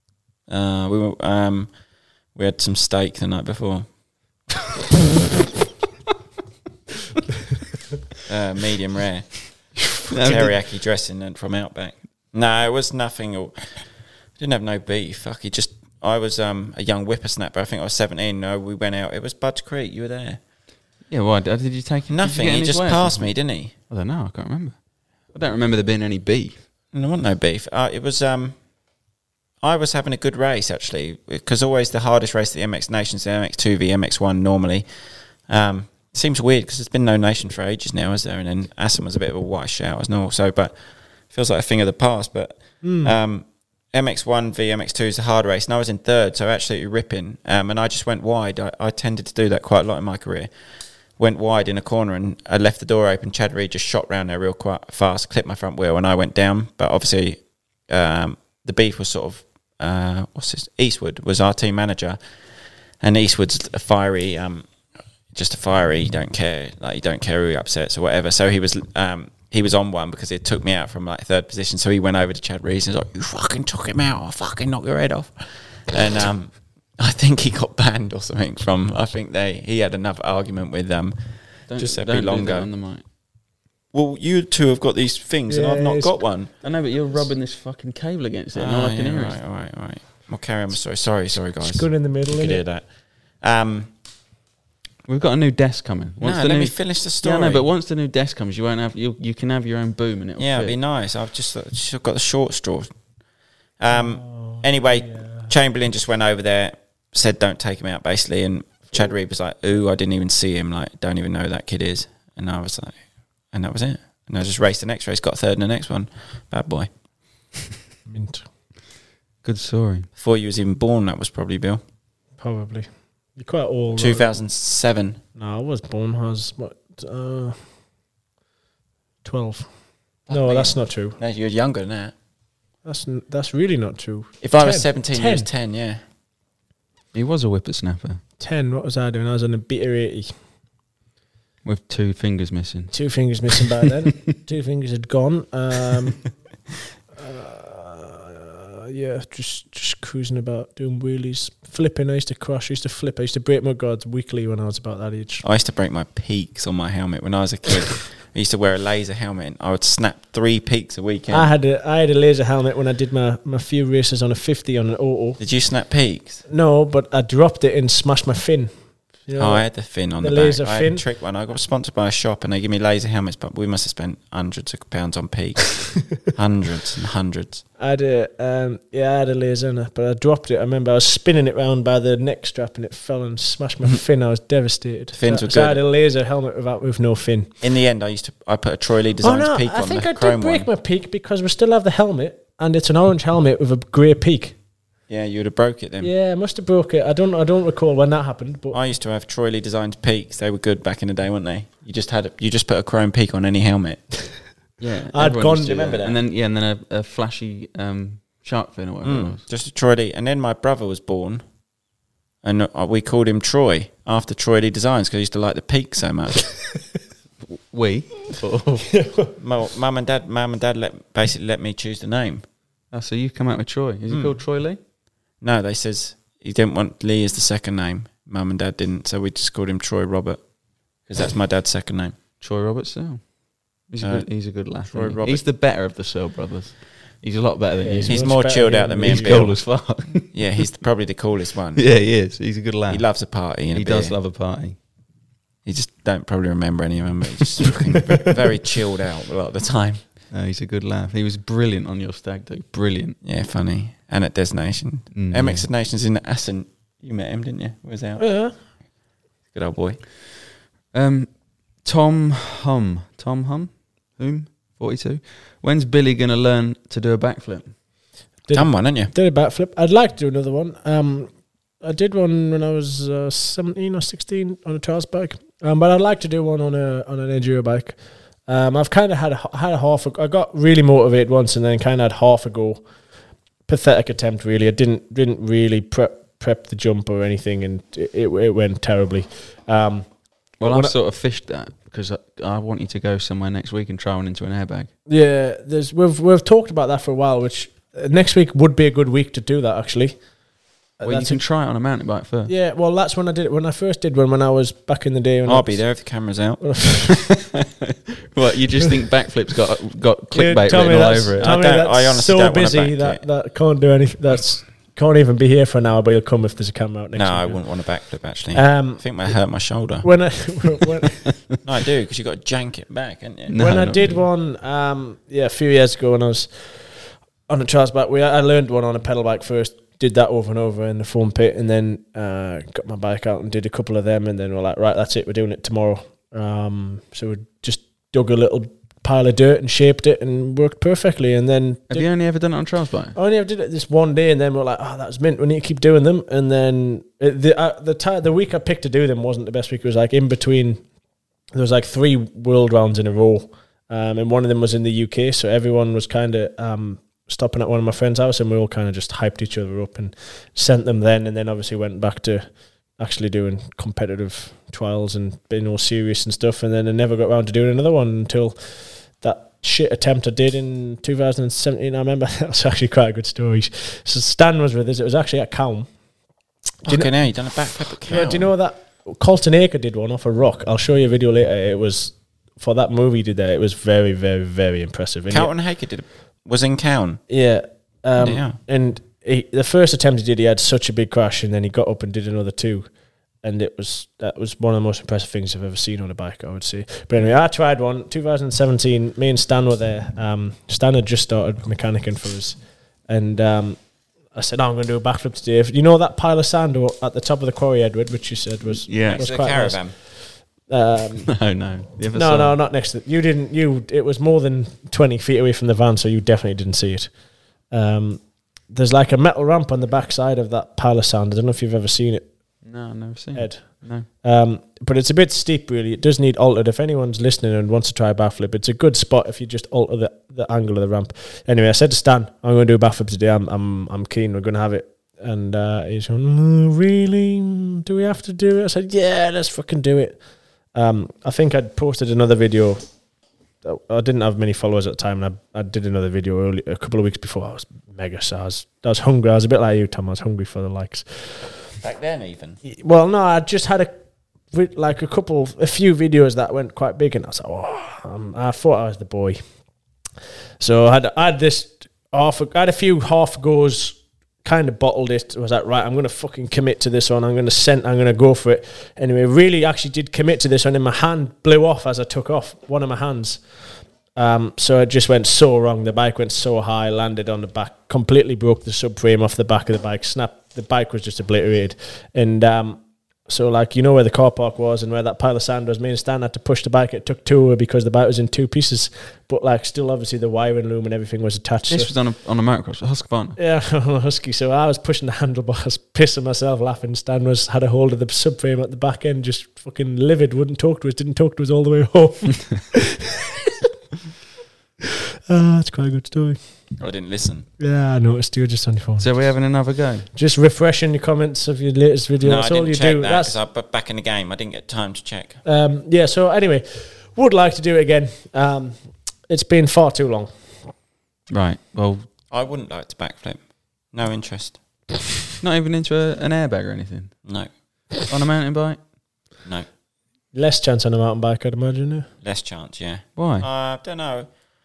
We had some steak the night before. Medium rare. Teriyaki dressing and from Outback. No, it was nothing. I didn't have no beef. I was a young whippersnapper. I think I was 17. No, we went out. It was Bud's Creek. You were there. Yeah, why? Did you take him? Nothing. He just passed me, didn't he? I don't know. I can't remember. I don't remember there being any beef. No, there wasn't no beef. It was. I was having a good race actually, because always the hardest race at the MX Nations, the MX2 v MX1 normally. It seems weird because there's been no nation for ages now, is there? And then Assen was a bit of a washout as normal, so but it feels like a thing of the past. But MX1 v MX2 is a hard race, and I was in third, so absolutely ripping. And I just went wide. I tended to do that quite a lot in my career. Went wide in a corner, and I left the door open. Chad Reed just shot round there real quite fast, clipped my front wheel, and I went down. But obviously, the beef was sort of Eastwood was our team manager, and Eastwood's a fiery, just a fiery. You don't care who he upsets or whatever. So he was on one because it took me out from like third position. So he went over to Chad Reed and was like, "You fucking took him out! I'll fucking knock your head off." And I think he got banned or something from. I think he had another argument with Giuseppe Longo. On the mic. Well, you two have got these things, and I've not got one. I know, but you're rubbing this fucking cable against it, and all I can hear is. All right. I'll carry on. Sorry, guys. It's good in the middle, you could hear that. We've got a new desk coming. Let me finish the story. Yeah, no, but once the new desk comes, you won't have you can have your own boom, and it'll fit. It'd be nice. I've just got the short straw. Anyway, Chamberlain just went over there, said don't take him out, basically, and Chad Reed was like, "Ooh, I didn't even see him. Like, don't even know who that kid is." And I was like, and that was it. And I just raced the next race, got third in the next one. Bad boy. Mint. Good story. Before you was even born, that was probably Bill. Probably. You're quite old. 2007. No, I was born. I was, 12. No, that's not true. No, you're younger than that. That's really not true. If I was 17, you was 10, yeah. He was a whippersnapper. 10, what was I doing? I was on a Beta 80. With 2 fingers missing. 2 fingers missing back then. 2 fingers had gone. Yeah, just cruising about, doing wheelies, flipping. I used to crash, I used to flip, I used to break my guards weekly when I was about that age. I used to break my peaks on my helmet when I was a kid. I used to wear a laser helmet, and I would snap 3 peaks a weekend. I had a laser helmet when I did my few races on a 50 on an auto. Did you snap peaks? No, but I dropped it and smashed my fin. You know, I had the fin on the laser back. I fin. had a trick one. I got sponsored by a shop, and they give me laser helmets, but we must have spent hundreds of pounds on peaks. Hundreds and hundreds. I had a laser in it, but I dropped it. I remember I was spinning it round by the neck strap, and it fell and smashed my fin. I was devastated. Fins were good. So I had a laser helmet with no fin. In the end, I put a Troy Lee Designs peak on the chrome one. I think I did break my peak because we still have the helmet, and it's an orange helmet with a grey peak. Yeah, you would have broke it then. Yeah, I must have broke it. I don't recall when that happened. But I used to have Troy Lee Designs peaks. They were good back in the day, weren't they? You just put a chrome peak on any helmet. Yeah, I'd gone. Do you remember that? And then a flashy shark fin or whatever it was. Just a Troy Lee. And then my brother was born, and we called him Troy after Troy Lee Designs because he used to like the peak so much. Mum and dad basically let me choose the name. Oh, so you come out with Troy. Is he called Troy Lee? No, they says he didn't want Lee as the second name. Mum and Dad didn't, so we just called him Troy Robert because that's my dad's second name. Troy Robert Searle. He's a good laugh. Troy Robert. He's the better of the Searle brothers. He's a lot better than you. He's more chilled out than me and He's Bill. cool as fuck. Yeah, he's probably the coolest one. Yeah, he is. He's a good lad. He loves a party. He does love a party. He just don't probably remember any of them, but he's just very chilled out a lot of the time. No, he's a good laugh. He was brilliant on your stag do. Brilliant. Yeah, funny. And at Destination. MX Nations in Assen. You met him, didn't you? Where's out? Yeah. Good old boy. Tom Hum. 42. When's Billy going to learn to do a backflip? Done one, haven't you? Did a backflip. I'd like to do another one. I did one when I was 17 or 16 on a trials bike. But I'd like to do one on an enduro bike. I've kind of had a half. I got really motivated once, and then kind of had half a go. Pathetic attempt, really. I didn't really prep the jump or anything, and it went terribly. Well, I've sort of fished that because I want you to go somewhere next week and try one into an airbag. Yeah, we've talked about that for a while. Which next week would be a good week to do that, actually. Well, you can try it on a mountain bike first. Yeah, well, that's when I did it. When I first did one, when I was back in the day. I'll be there if the camera's out. What, you just think backflips got clickbait written all over it? I honestly so don't busy that can't do anything. That's Can't even be here for an hour, but he'll come if there's a camera out next to No, him. I wouldn't want a backflip, actually. I I think it might hurt my shoulder. When I No, I do, because you got to jank it back, haven't you? No, when I not did really. one, a few years ago when I was on a trials bike, I learned one on a pedal bike first, did that over and over in the foam pit, and then got my bike out and did a couple of them, and then we're like, right, that's it, we're doing it tomorrow. So we just dug a little pile of dirt and shaped it and worked perfectly. And then Have you only ever done it on trials bike? I only ever did it this one day, and then we're like, oh, that's mint. We need to keep doing them. And then the week I picked to do them wasn't the best week. It was like in between. There was like 3 world rounds in a row, and one of them was in the UK. So everyone was kind of stopping at one of my friend's house, and we all kind of just hyped each other up and sent them then. And then obviously went back to actually doing competitive trials and being all serious and stuff. And then I never got around to doing another one until that shit attempt I did in 2017. I remember that was actually quite a good story. So Stan was with us. It was actually at Calm. Fucking hell, you done a backflip at Cal. Yeah, do you know that Colton Acre did one off a rock? I'll show you a video later. It was for that movie he did that. It was very, very, very impressive. And Carlton Haker was in Cowan. yeah, Yeah. and the first attempt he did, he had such a big crash, and then he got up and did another 2. And that was one of the most impressive things I've ever seen on a bike, I would say. But anyway, I tried one 2017. Me and Stan were there. Stan had just started mechanicking for us, and I said, I'm going to do a backflip today. You know that pile of sand at the top of the quarry, Edward, which you said was Next was to the quite nice. caravan. No. The other No, side. no, not next to you. Didn't you? It was more than 20 feet away from the van, so you definitely didn't see it. There's like a metal ramp on the back side of that pile of sand. I don't know if you've ever seen it, No, I've never seen Ed. it. No. But it's a bit steep, really. It does need altered. If anyone's listening and wants to try a backflip, it's a good spot if you just alter the angle of the ramp. Anyway, I said to Stan, I'm going to do a backflip today. I'm keen. We're going to have it. And he's going, really? Do we have to do it? I said, yeah, let's fucking do it. I think I'd posted another video. I didn't have many followers at the time, and I did another video early, a couple of weeks before. I was mega, so I was hungry. I was a bit like you, Tom. I was hungry for the likes. Back then, even. Well, no, I just had a few videos that went quite big, and I was like, I thought I was the boy. So I had a few half goes, kind of bottled it. I was like, right, I'm going to fucking commit to this one. I'm going to go for it. Anyway, really actually did commit to this one, and my hand blew off as I took off one of my hands. So it just went so wrong. The bike went so high, landed on the back, completely broke the subframe off the back of the bike, snapped. The bike was just obliterated. And so, like, you know where the car park was and where that pile of sand was. Me and Stan had to push the bike. It took 2 away because the bike was in 2 pieces. But, like, still, obviously, the wiring loom and everything was attached. This was on a motocross, a Husqvarna. Yeah, on a Husky. So I was pushing the handlebars, pissing myself, laughing. Stan had a hold of the subframe at the back end, just fucking livid, wouldn't talk to us, didn't talk to us all the way home. That's quite a good story. I didn't listen. Yeah, I noticed you were just on your phone. So we're having another go. Just refreshing your comments of your latest video. No, That's I all didn't you check do. that because I back in the game. I didn't get time to check. Yeah, so anyway, would like to do it again. It's been far too long. Right. Well, I wouldn't like to backflip. No interest. not even into an airbag or anything. No. On a mountain bike? No. Less chance on a mountain bike, I'd imagine. Yeah? Less chance, yeah. Why? I don't know.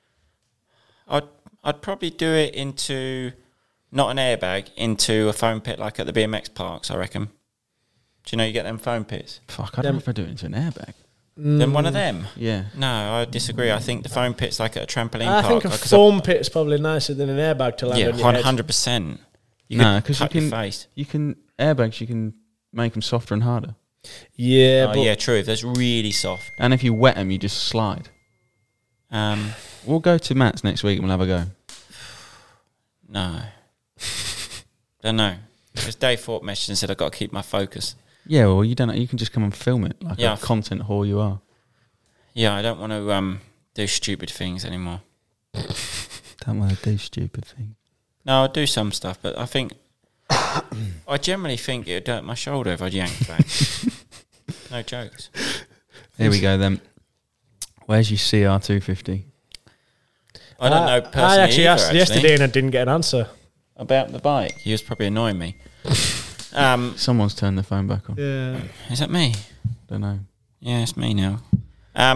I'd probably do it into, not an airbag, into a foam pit like at the BMX parks, I reckon. Do you know you get them foam pits? Fuck, I don't know if I do it into an airbag. Then one of them? Yeah. No, I disagree. I think the foam pit's like at a trampoline I park. think a foam pit is probably nicer than an airbag to land Yeah, on your head. 100%. No, because you cut your can, face. airbags, you can make them softer and harder. Yeah, Oh, but yeah, true. If they're really soft. And if you wet them, you just slide. We'll go to Matt's next week and we'll have a go. No. Don't know. Because Dave Thorpe messaged and said I've got to keep my focus. Yeah, well, you don't know. You can just come and film it like Yeah, a content whore you are. Yeah, I don't want to do stupid things anymore. Don't want to do stupid things. No, I'll do some stuff, but I think... I generally think it would hurt my shoulder if I yanked back. No jokes. Here we go then. Where's your CR250? I don't know personally I actually either, asked yesterday and I didn't get an answer. about the bike. He was probably annoying me. Someone's turned the phone back on. Yeah. Is that me? Don't know. Yeah, it's me now.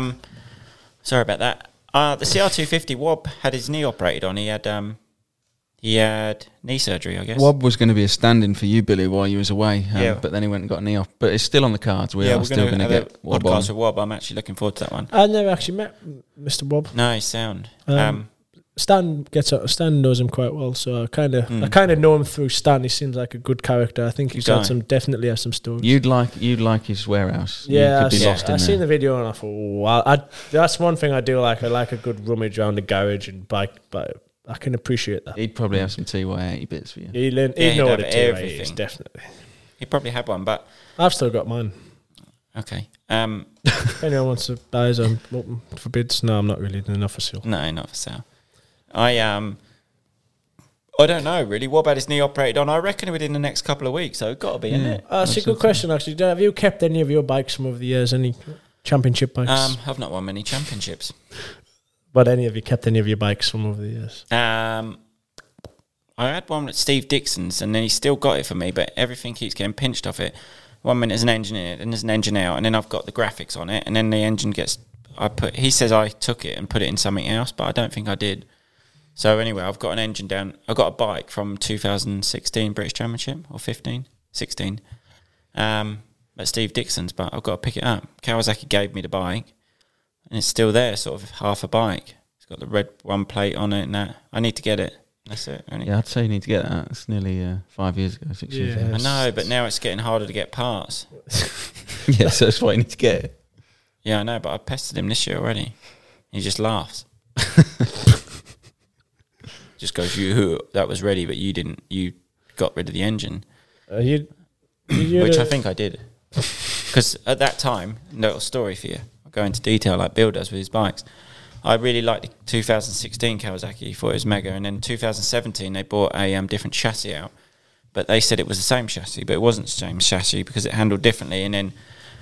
Sorry about that. The CR250 Wob had his knee operated on. He had He had knee surgery, I guess. Wob was going to be a stand-in for you, Billy, while you was away, Yeah. but then he went and got a knee off. But it's still on the cards. We are still going to get Wob on. Podcast with Wob. I'm actually looking forward to that one. I never actually met Mr. Wob. No, he's sound. Stan knows him quite well, so I kind of know him through Stan. He seems like a good character. I think he's definitely has some stories. You'd like his warehouse. Yeah, you could be lost in I there. seen the video and I thought, wow, that's one thing I do like. I like a good rummage around the garage and bike, but I can appreciate that. He'd probably have some TY80 bits for you. He'd know what a TY80 is, definitely. He probably had one, but I've still got mine. okay. If anyone wants to buy some open for bids, no, I'm not really doing enough for sale. No, not for sale. I don't know really. What about his knee operated on? I reckon within the next couple of weeks. So it's got to be in it. That's a good question, actually. Have you kept any of your bikes from over the years? Any championship bikes? I've not won many championships. But have you kept any of your bikes from over the years? I had one at Steve Dixon's, and then he still got it for me, but everything keeps getting pinched off it. 1 minute there's an engine in it, then there's an engine out, and then I've got the graphics on it, and then the engine gets. He says I took it and put it in something else, but I don't think I did. So anyway, I've got an engine down. I got a bike from 2016 British Championship or 16, at Steve Dixon's, but I've got to pick it up. Kawasaki gave me the bike, and it's still there, sort of half a bike. It's got the red one plate on it and that. I need to get it. That's it. Yeah, I'd say you need to get that. It's nearly 5 years ago, 6 years ago. I know, but now it's getting harder to get parts. Yeah, so that's why you need to get it. Yeah, I know, but I pestered him this year already. He just laughs. Just goes, that was ready, but you didn't. You got rid of the engine. Which I think I did. Because at that time, little story for you, I'll go into detail like Bill does with his bikes. I really liked the 2016 Kawasaki, thought it was mega. And then 2017, they bought a different chassis out. But they said it was the same chassis, but it wasn't the same chassis because it handled differently. And then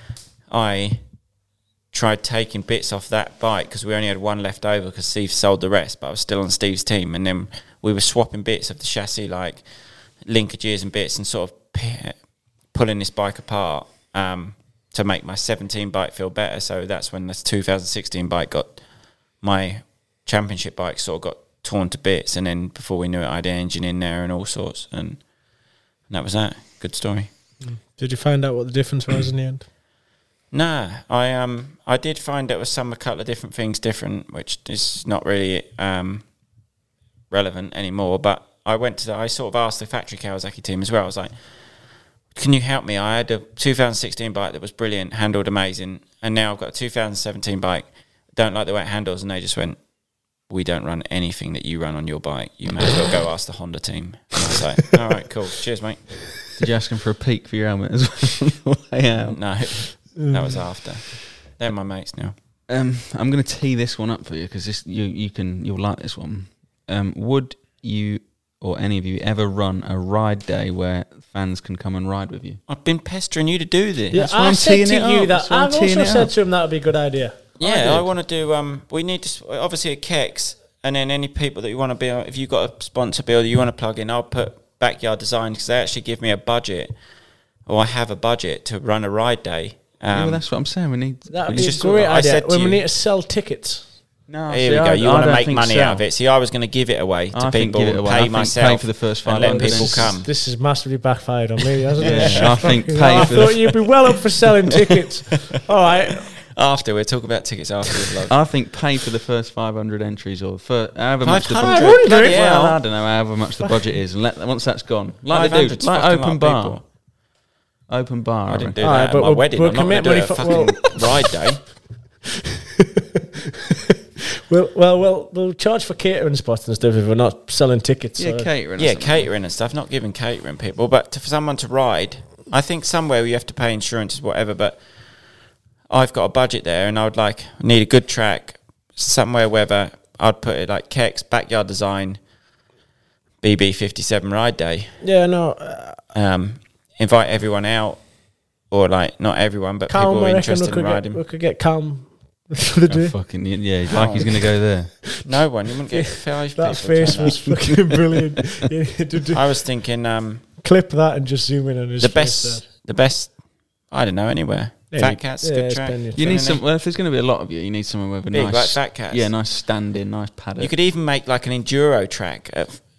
I tried taking bits off that bike because we only had one left over because Steve sold the rest, but I was still on Steve's team. And then we were swapping bits of the chassis, like linkages and bits, and sort of pulling this bike apart to make my 17 bike feel better. So that's when this 2016 bike got, my championship bike sort of got torn to bits. And then before we knew it, I had an engine in there and all sorts. And that was that. Good story. Did you find out what the difference was in the end? No, I did find there was a couple of different things different, which is not really relevant anymore. But I sort of asked the factory Kawasaki team as well. I was like, can you help me? I had a 2016 bike that was brilliant, handled amazing, and now I've got a 2017 bike. Don't like the way it handles, and they just went, we don't run anything that you run on your bike. You may as well go ask the Honda team. And I was like, all right, cool. Cheers, mate. Did you ask them for a peak for your helmet as well? No. That was after. They're my mates now. I'm going to tee this one up for you because you'll like this one. Would you or any of you ever run a ride day where fans can come and ride with you? I've been pestering you to do this. Yeah, I said to you that. I've also said to him that would be a good idea. Yeah, I want to do. We need to obviously a Kex, and then any people that you want to be. If you've got a sponsor builder you want to plug in, I'll put Backyard Design because they actually give me a budget, or I have a budget to run a ride day. Well, that's what I'm saying. We need. That would be a great idea. When we need to sell tickets. No, here we go. You want to make money out of it. See, I was going to give it away to people, pay myself, pay for the first 5 and let people come. This has massively backfired on me, hasn't it? Yeah, I think pay I thought you'd be well up for selling tickets. All right. After we'll talk about tickets after the vlog. I think pay for the first 500 entries or for however much the 500. Well, I don't know however much the budget is, and once that's gone, like they do, like open bar. People. Open bar. I didn't do that at my wedding. I'm not going to do a fucking ride day. We'll charge for catering spots and stuff if we're not selling tickets. Yeah, catering. Yeah, catering and stuff. Not giving catering people, but for someone to ride, I think somewhere you have to pay insurances, whatever. But I've got a budget there, and I would need a good track somewhere. Whether I'd put it like Kex, Backyard Design, BB57 ride day. Yeah, no. Invite everyone out, or not everyone, but Calm, people interested in riding. We could get Calm for the day. Fucking yeah, like he's going to go there. No one, you wouldn't get 5 people. That face was fucking brilliant. I was thinking, clip that and just zoom in on his face. The best. I don't know anywhere. Yeah, Fat Cat's good track. You need some. Well, if there's going to be a lot of you need someone with a big, nice, like Fat Cats. Yeah, nice stand-in, nice paddock. You could even make like an enduro track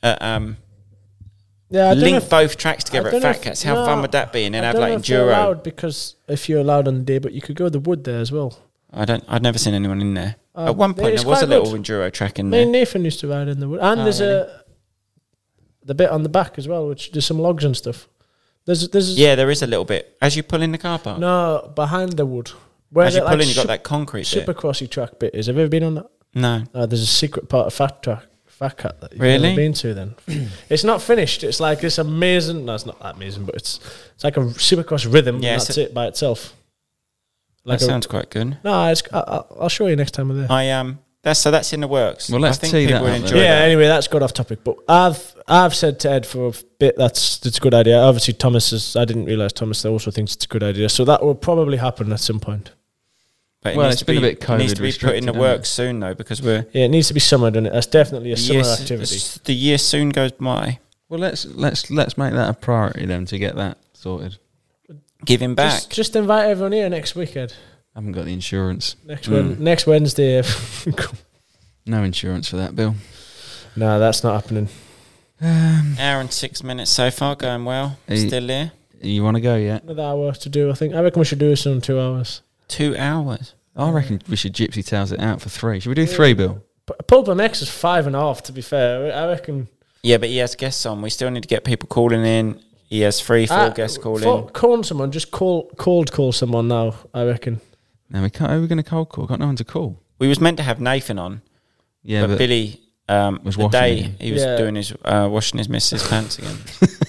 Yeah, I don't know link if- both tracks together I at don't know Fat if- Cats? How no, fun would that be? And then I have don't like know if they're enduro. allowed, because if you're allowed on the day, but you could go to the wood there as well. I'd never seen anyone in there. At one point, it's there was a quite little good. enduro track in Me and there. Nathan used to ride in the wood, and Oh, there's really? the bit on the back as well, which there's some logs and stuff. There's Yeah, there is a little bit as you pull in the car park. no behind the wood where as you the, pull in, you've got that concrete super bit. crossy track bit is. Have you ever been on that? No, There's a secret part of Fat Cat that you've Really? never been to. Then it's not finished. It's like this amazing. No, it's not that amazing, but it's like a supercross rhythm. Yeah, and so- that's it by itself. that sounds quite good. No, I'll show you next time we're there. That's in the works. Well, let's I think tee people that would up enjoy then. Yeah. that. Anyway, that's got off topic, but I've said to Ed for a bit that's a good idea. Obviously, I didn't realise Thomas also thinks it's a good idea, so that will probably happen at some point. But Well, needs it's to been a be- bit it needs to be put in the COVID-restricted, works soon though, because we're Yeah, it needs to be summer, doesn't it? That's definitely a summer activity. The year soon goes by. Well, let's make that a priority then to get that sorted. Giving back. Just invite everyone here next week, Ed. I haven't got the insurance. Next Wednesday. No insurance for that, Bill. No, that's not happening. Hour and 6 minutes so far, going well. Hey. Still here. You want to go yet? Another hour to do, I think. I reckon we should do this in 2 hours. 2 hours. I reckon we should Gypsy Tales it out for 3. Should we do 3, Bill? Pulp MX is 5.5, to be fair. I reckon. Yeah, but he has guests on. We still need to get people calling in. He has 4 guests calling. Call someone, just cold call someone now, I reckon. No, we can't. Who are we going to cold call? Got no one to call. We was meant to have Nathan on, Yeah, but Billy, was the washing day it. he was Yeah. doing his washing his missus' pants again.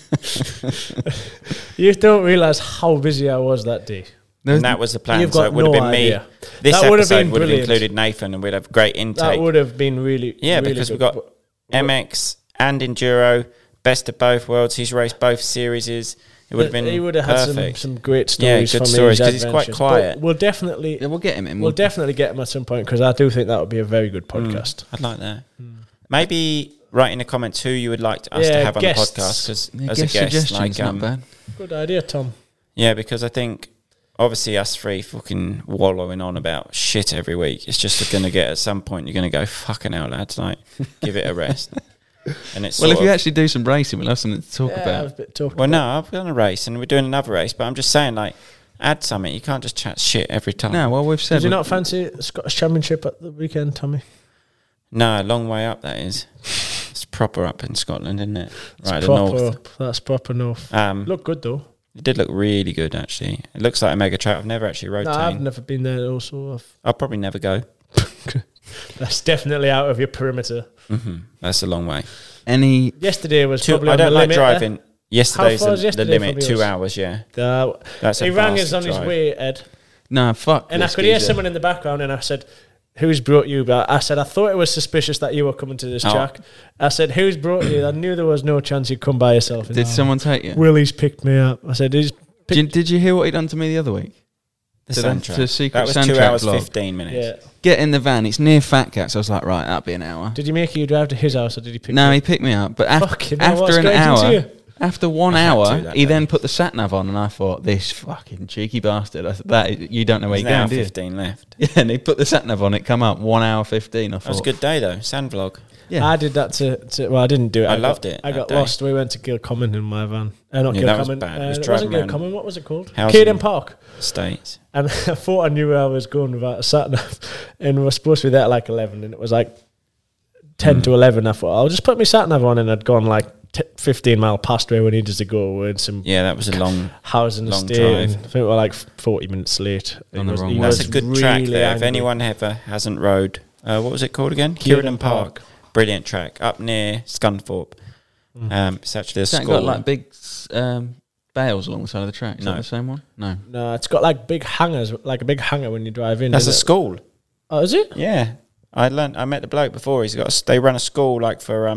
You don't realise how busy I was that day. And that was the plan. You've So got it would have no been idea. me. This That would have episode been would have brilliant. included Nathan, and we'd have great intake. That would have been really, Yeah, really because good. we've got MX and Enduro, best of both worlds. He's raced both series. It would have been He would have had perfect. some great Yeah, stories good from stories, his 'cause he's quite adventures. quiet. But we'll definitely, Yeah, we'll get him in. we'll definitely get him at some point, because I do think that would be a very good podcast. I'd like that. Maybe write in the comments who you would like us to Yeah, have on guests. the podcast. Because Yeah, as a guest guest, suggestions, like not bad. Good idea, Tom. yeah, because I think obviously us three fucking wallowing on about shit every week. It's just going to get at some point. You're going to go fucking hell, lads. Like, give it a rest. And it's Well, sort if you of- actually do some racing, we'll have something to talk I was about. a bit talking well, no, about. I've done a race and we're doing another race, but I'm just saying, like, add something. You can't just chat shit every time. No, well, we've said. Did you not fancy the Scottish Championship at the weekend, Tommy? No, a long way up. That is. It's proper up in Scotland, isn't it? It's Right, the proper north. up. That's proper north. Look good though. It did look really good, actually. It looks like a mega track. I've never actually rode No, I've Tane. never been there. Also, I'll probably never go. that's definitely out of your perimeter. That's a long way. Any? Yesterday was probably I on don't the like limit, driving. Yesterday's How far is the yesterday limit. from 2 yours? hours, yeah. That's a he rang us bastard on his drive. way, Ed, No, fuck. and I this could hear geezer. someone in the background, and I said, "Who's brought you?" But I said, "I thought it was suspicious that you were coming to this Oh. track." I said, "Who's brought you?" I knew there was no chance you'd come by yourself. Did someone take you? Willie's picked me up. I said, "He's Did you hear what he done to me the other week? The To sand the- track. to Secret That was Sand 2 Track hours, vlog. 15 minutes. yeah." Get in the van. It's near Fat Cats. I was like, right, that'll be an hour. Did you make you drive to his house, or did he pick No, you he up? picked me up, but Fucking hell, what's after an got him into hour, you? after 1 I had to hour, that he day. then put the sat nav on, and I thought, this fucking cheeky bastard. I said, that you don't know where There's you're an hour going, do you? 15 left. Yeah, and he put the sat nav on. It come up 1 hour 15. I thought That was a good day, though. Sand vlog. Yeah, I did that to well, I didn't do it. I loved it I that got day. lost. We went to Kilcommon in my van. Not Yeah, that was Kilcommon. bad. It was It driving wasn't around Kilcommon. What was it called? Housing. Caden Park. States. And I thought I knew where I was going without a sat nav. And we were supposed to be there at like 11, and it was like 10 to 11. I thought, I'll just put my sat nav on, and I'd gone like 15 mile past where we needed to go. We're in some Yeah, that was a long... housing long estate. drive. And I think we were like 40 minutes late. On the wrong he way. That's was a good track really there. If angry. anyone ever hasn't rode... what was it called again? Kieran Kieran Park. Brilliant track. Up near Scunthorpe. It's actually a Has that school. got like big bales along the side of the track? Is No. that the same one? No. No, it's got like big hangers, like a big hanger when you drive in. That's a isn't it? school. Oh, is it? Yeah. I met the bloke before. They run a school like for,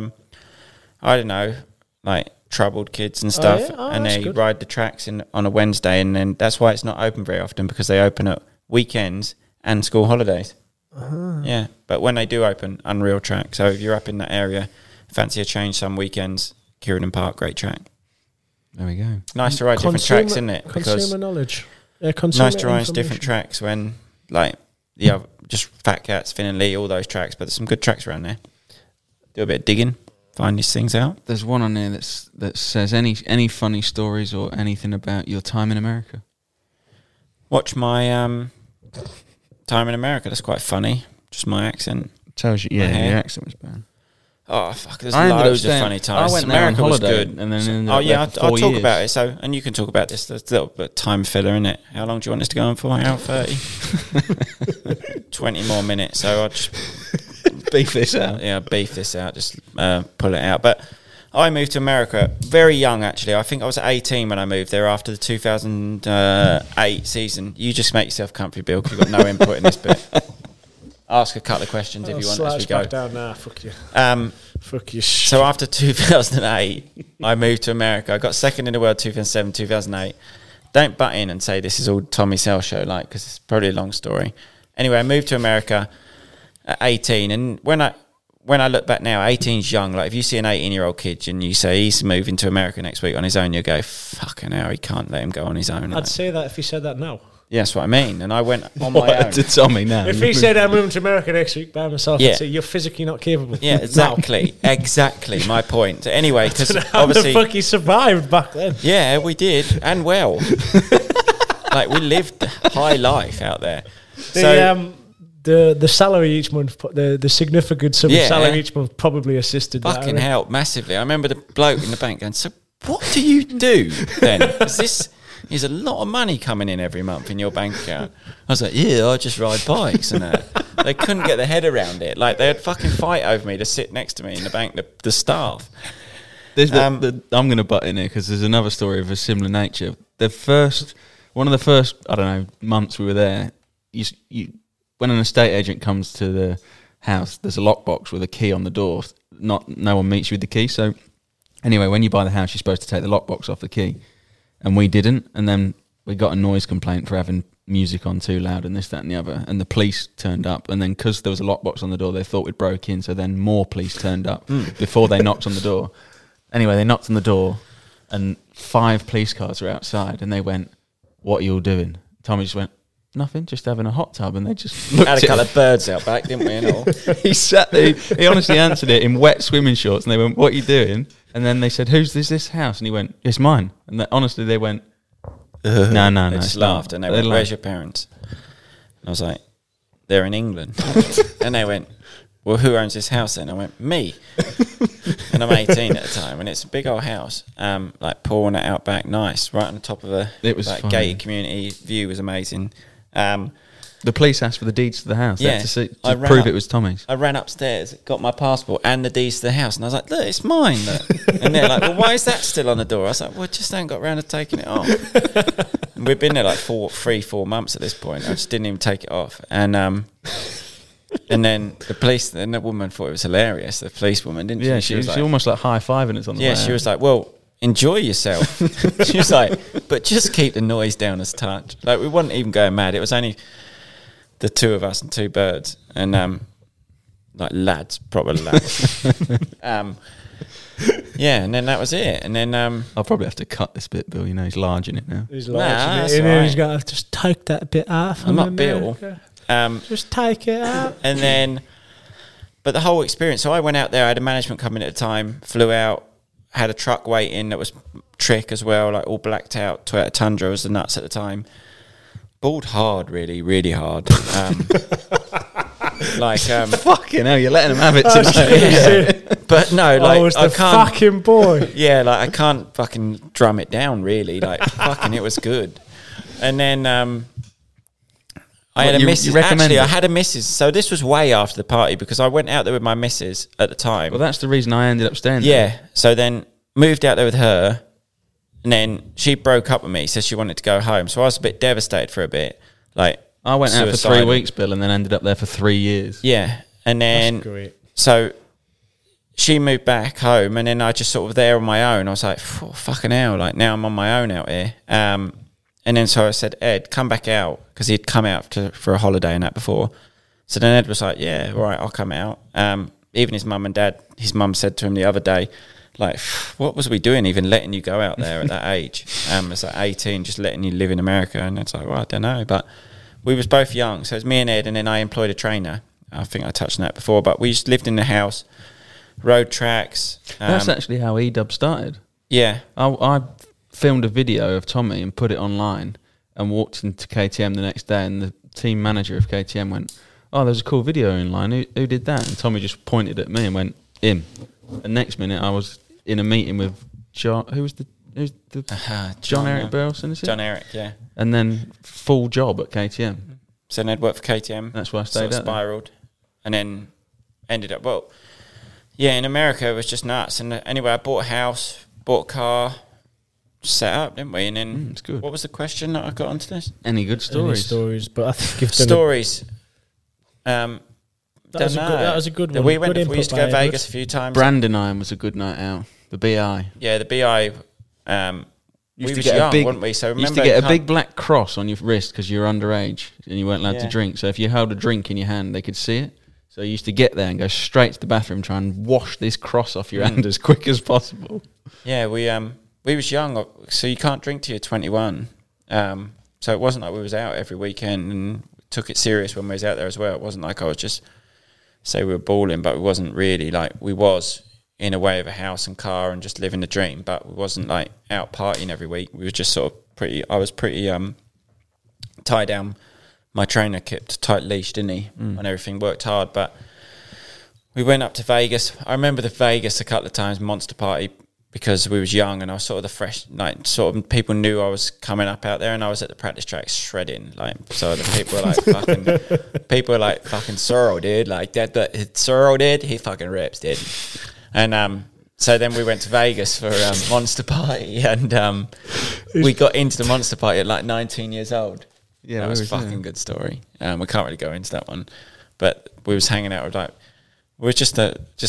I don't know, like troubled kids and stuff. yeah? Oh, and that's they good. ride the tracks on a Wednesday. And then that's why it's not open very often, because they open at weekends and school holidays. Yeah. But when they do open, unreal track. So if you're up in that area, fancy a change some weekends, Kieran Park, great track. There we go. Nice to ride different tracks, isn't it? Because Consumer knowledge. Yeah, consumer nice to ride different information. tracks when, like, just Fat Cats, Finn and Lee, all those tracks. But there's some good tracks around there. Do a bit of digging, find these things out. There's one on there that says any funny stories or anything about your time in America. Watch my time in America. That's quite funny. Just my accent. Tells you, yeah, your accent was bad. Oh fuck! There's loads of funny times. I went there America on was holiday, good. and then I'll talk about it. So, and you can talk about this. There's a little bit of time filler in it. How long do you want us to go on for? Hour 30. 20 more minutes. So I'll just beef this out. Yeah, beef this out. Just pull it out. But I moved to America very young. Actually, I think I was 18 when I moved there after the 2008 season. You just make yourself comfy, Bill, because you've got no input in this bit. Ask a couple of questions if you want as we go. Down now, fuck you. Fuck you. So after 2008, I moved to America. I got second in the world 2007, 2008. Don't butt in and say this is all Tommy Sell show, like, because it's probably a long story. Anyway, I moved to America at 18, and when I look back now, 18's young. Like, if you see an 18-year-old kid and you say he's moving to America next week on his own, you go, fucking hell, he can't let him go on his own. I'd say that if he said that now. Yeah, that's what I mean. And I went on my own. To Tommy now. If he said I'm moving to America next week by myself, I'd say you're physically not capable. Yeah, exactly. Exactly my point. Anyway, because how obviously... the fuck he survived back then. Yeah, we did. And well. Like, we lived high life out there. The salary each month, the significant sum of salary each month probably assisted that. Fucking helped massively. I remember the bloke in the bank going, so what do you do then? Is a lot of money coming in every month in your bank account. I was like, yeah, I just ride bikes and that. They couldn't get their head around it. Like, they'd fucking fight over me to sit next to me in the bank, the staff. I'm going to butt in here because there's another story of a similar nature. One of the first, I don't know, months we were there, when an estate agent comes to the house, there's a lockbox with a key on the door. No one meets you with the key. So anyway, when you buy the house, you're supposed to take the lockbox off the key. And we didn't, and then we got a noise complaint for having music on too loud and this, that and the other, and the police turned up, and then because there was a lockbox on the door, they thought we'd broke in, so then more police turned up before they knocked on the door. Anyway, they knocked on the door, and 5 police cars were outside, and they went, what are you all doing? Tommy just went, nothing, just having a hot tub, and they just looked had a couple of birds out back, didn't we, and all? He sat there, he honestly answered it in wet swimming shorts, and they went, what are you doing? And then they said, "Who's this house?" And he went, "It's mine." And honestly, they went, "No." They just laughed, and they went, "Where's your parents?" And I was like, "They're in England." And they went, "Well, who owns this house then?" I went, "Me." And I'm 18 at the time, and it's a big old house, like pouring it out back, nice, right on the top of gated community. View was amazing. The police asked for the deeds to the house. Yeah, to prove it was Tommy's. I ran upstairs, got my passport and the deeds to the house, and I was like, "Look, it's mine." Look. And they're like, "Well, why is that still on the door?" I was like, "Well, just ain't got round to taking it off." And we've been there like 4 months at this point. I just didn't even take it off, and then the woman thought it was hilarious. The policewoman, didn't she? Yeah, she was like, almost like high-fiving us on the way. Yeah, she was like, "Well, enjoy yourself." She was like, "But just keep the noise down as touch." Like, we weren't even going mad. It was only the 2 of us and 2 birds, and like lads, proper lads. Yeah, and then that was it. And then I'll probably have to cut this bit, Bill. You know, he's large in it now. He's large in it. Right. He's got to just take that bit off. I'm not Bill. Just take it out. And then, but the whole experience. So I went out there. I had a management company at the time. Flew out. Had a truck waiting that was trick as well, like all blacked out. Toyota Tundra was the nuts at the time. Balled hard, really, really hard. Fucking hell, you're letting him have it tonight. Yeah. But no, like, I was I the can't. fucking boy. Yeah, like, I can't fucking drum it down, really. Like, fucking, it was good. And then I had a missus. Actually, I had a missus. So this was way after the party because I went out there with my missus at the time. Well, that's the reason I ended up staying there. Yeah. So then moved out there with her. And then she broke up with me, said she wanted to go home. So I was a bit devastated for a bit. Like, I went out for 3 weeks, Bill, and then ended up there for 3 years. Yeah. And then, so she moved back home, and then I just sort of there on my own. I was like, fucking hell, like, now I'm on my own out here. And then so I said, Ed, come back out, because he'd come out for a holiday and that before. So then Ed was like, yeah, all right, I'll come out. Even his mum and dad, his mum said to him the other day, like, what was we doing even letting you go out there at that age? It's like 18, just letting you live in America. And it's like, well, I don't know. But we was both young. So it was me and Ed, and then I employed a trainer. I think I touched on that before. But we just lived in the house. road tracks. That's actually how E-Dub started. Yeah. I filmed a video of Tommy and put it online and walked into KTM the next day, and the team manager of KTM went, "Oh, there's a cool video online. Who did that?" And Tommy just pointed at me and went, "Him." And next minute I was in a meeting with John. Who's the John Eric Burleson? Is it? John Eric, yeah. And then full job at KTM. So then I'd worked for KTM. That's why I Sort stayed of out there. spiraled, and then ended up in America it was just nuts. And anyway, I bought a house, bought a car, set up, didn't we? And then it's good. What was the question that I got onto this? Any good stories? Any stories, but I think you've done Stories. that was a good one. We Good used to input go by Vegas a few times. Brandon Iron was a good night out. The BI. Yeah, the BI. We was young, weren't we? So you used remember to get a big black cross on your wrist because you were underage and you weren't allowed to drink. So if you held a drink in your hand, they could see it. So you used to get there and go straight to the bathroom, try and wash this cross off your hand as quick as possible. Yeah, we was young, so you can't drink till you're 21. So it wasn't like we was out every weekend and took it serious when we was out there as well. It wasn't like I was just say we were balling, but we wasn't really like we was in a way of a house and car and just living the dream. But we wasn't like out partying every week. We were just sort of pretty. I was pretty tied down. My trainer kept a tight leash, didn't he? And everything worked hard. But we went up to Vegas. I remember the Vegas a couple of times, Monster Party, because we was young and I was sort of the fresh, like sort of people knew I was coming up out there, and I was at the practice track shredding. Like, so the people were like fucking Sorrel, dude. Like that Sorrel, dude, he fucking rips, dude. And so then we went to Vegas for Monster Party, and we got into the Monster Party at like 19 years old. Yeah, that was a fucking good story. We can't really go into that one, but we was hanging out with like we were just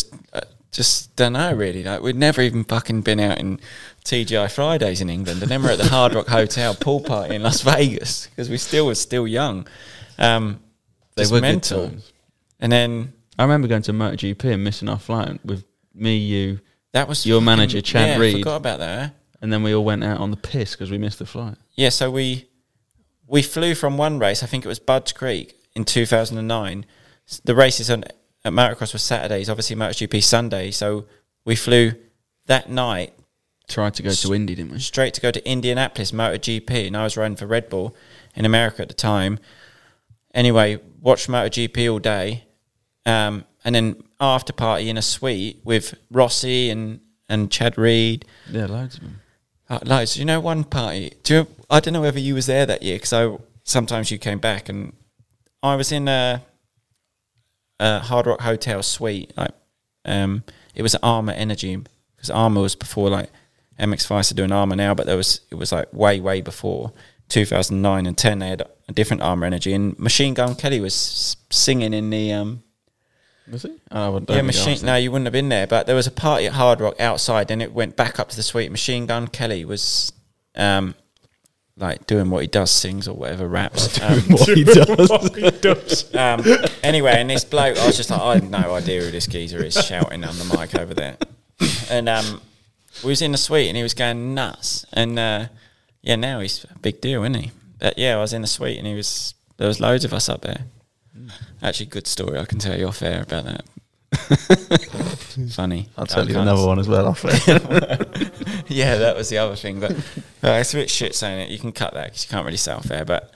don't know really. Like we'd never even fucking been out in TGI Fridays in England, and then we're at the Hard Rock Hotel pool party in Las Vegas because we were still young. They were mental. Good times. And then I remember going to MotoGP and missing our flight with me, you. That was your manager, Chad Reed. I forgot about that. And then we all went out on the piss because we missed the flight. Yeah, so we flew from one race. I think it was Budds Creek in 2009. The races at Motocross were Saturdays, obviously MotoGP Sunday. So we flew that night. Tried to go to Indy, didn't we? Straight to go to Indianapolis MotoGP, and I was riding for Red Bull in America at the time. Anyway, watched MotoGP all day, and then after party in a suite with Rossi and Chad Reed. Yeah, loads of them. Loads. You know, one party. I don't know whether you was there that year because sometimes you came back, and I was in a Hard Rock Hotel suite. Like, it was Armour Energy because Armour was before like MX Vice are doing Armour now, but it was like way before 2009 and 10. They had a different Armour Energy, and Machine Gun Kelly was singing in the. Was he? No, you wouldn't have been there. But there was a party at Hard Rock outside, and it went back up to the suite. Machine Gun Kelly was like doing what he does, sings or whatever, raps. What he does. Anyway, and this bloke, I was just like, I had no idea who this geezer is shouting on the mic over there. And we was in the suite, and he was going nuts. And now he's a big deal, isn't he? But yeah, I was in the suite, and there was loads of us up there. Actually, good story. I can tell you off air about that. Funny. I'll tell you another one as well off air. Yeah, that was the other thing. But it's a bit shit saying it. You can cut that because you can't really say off air. But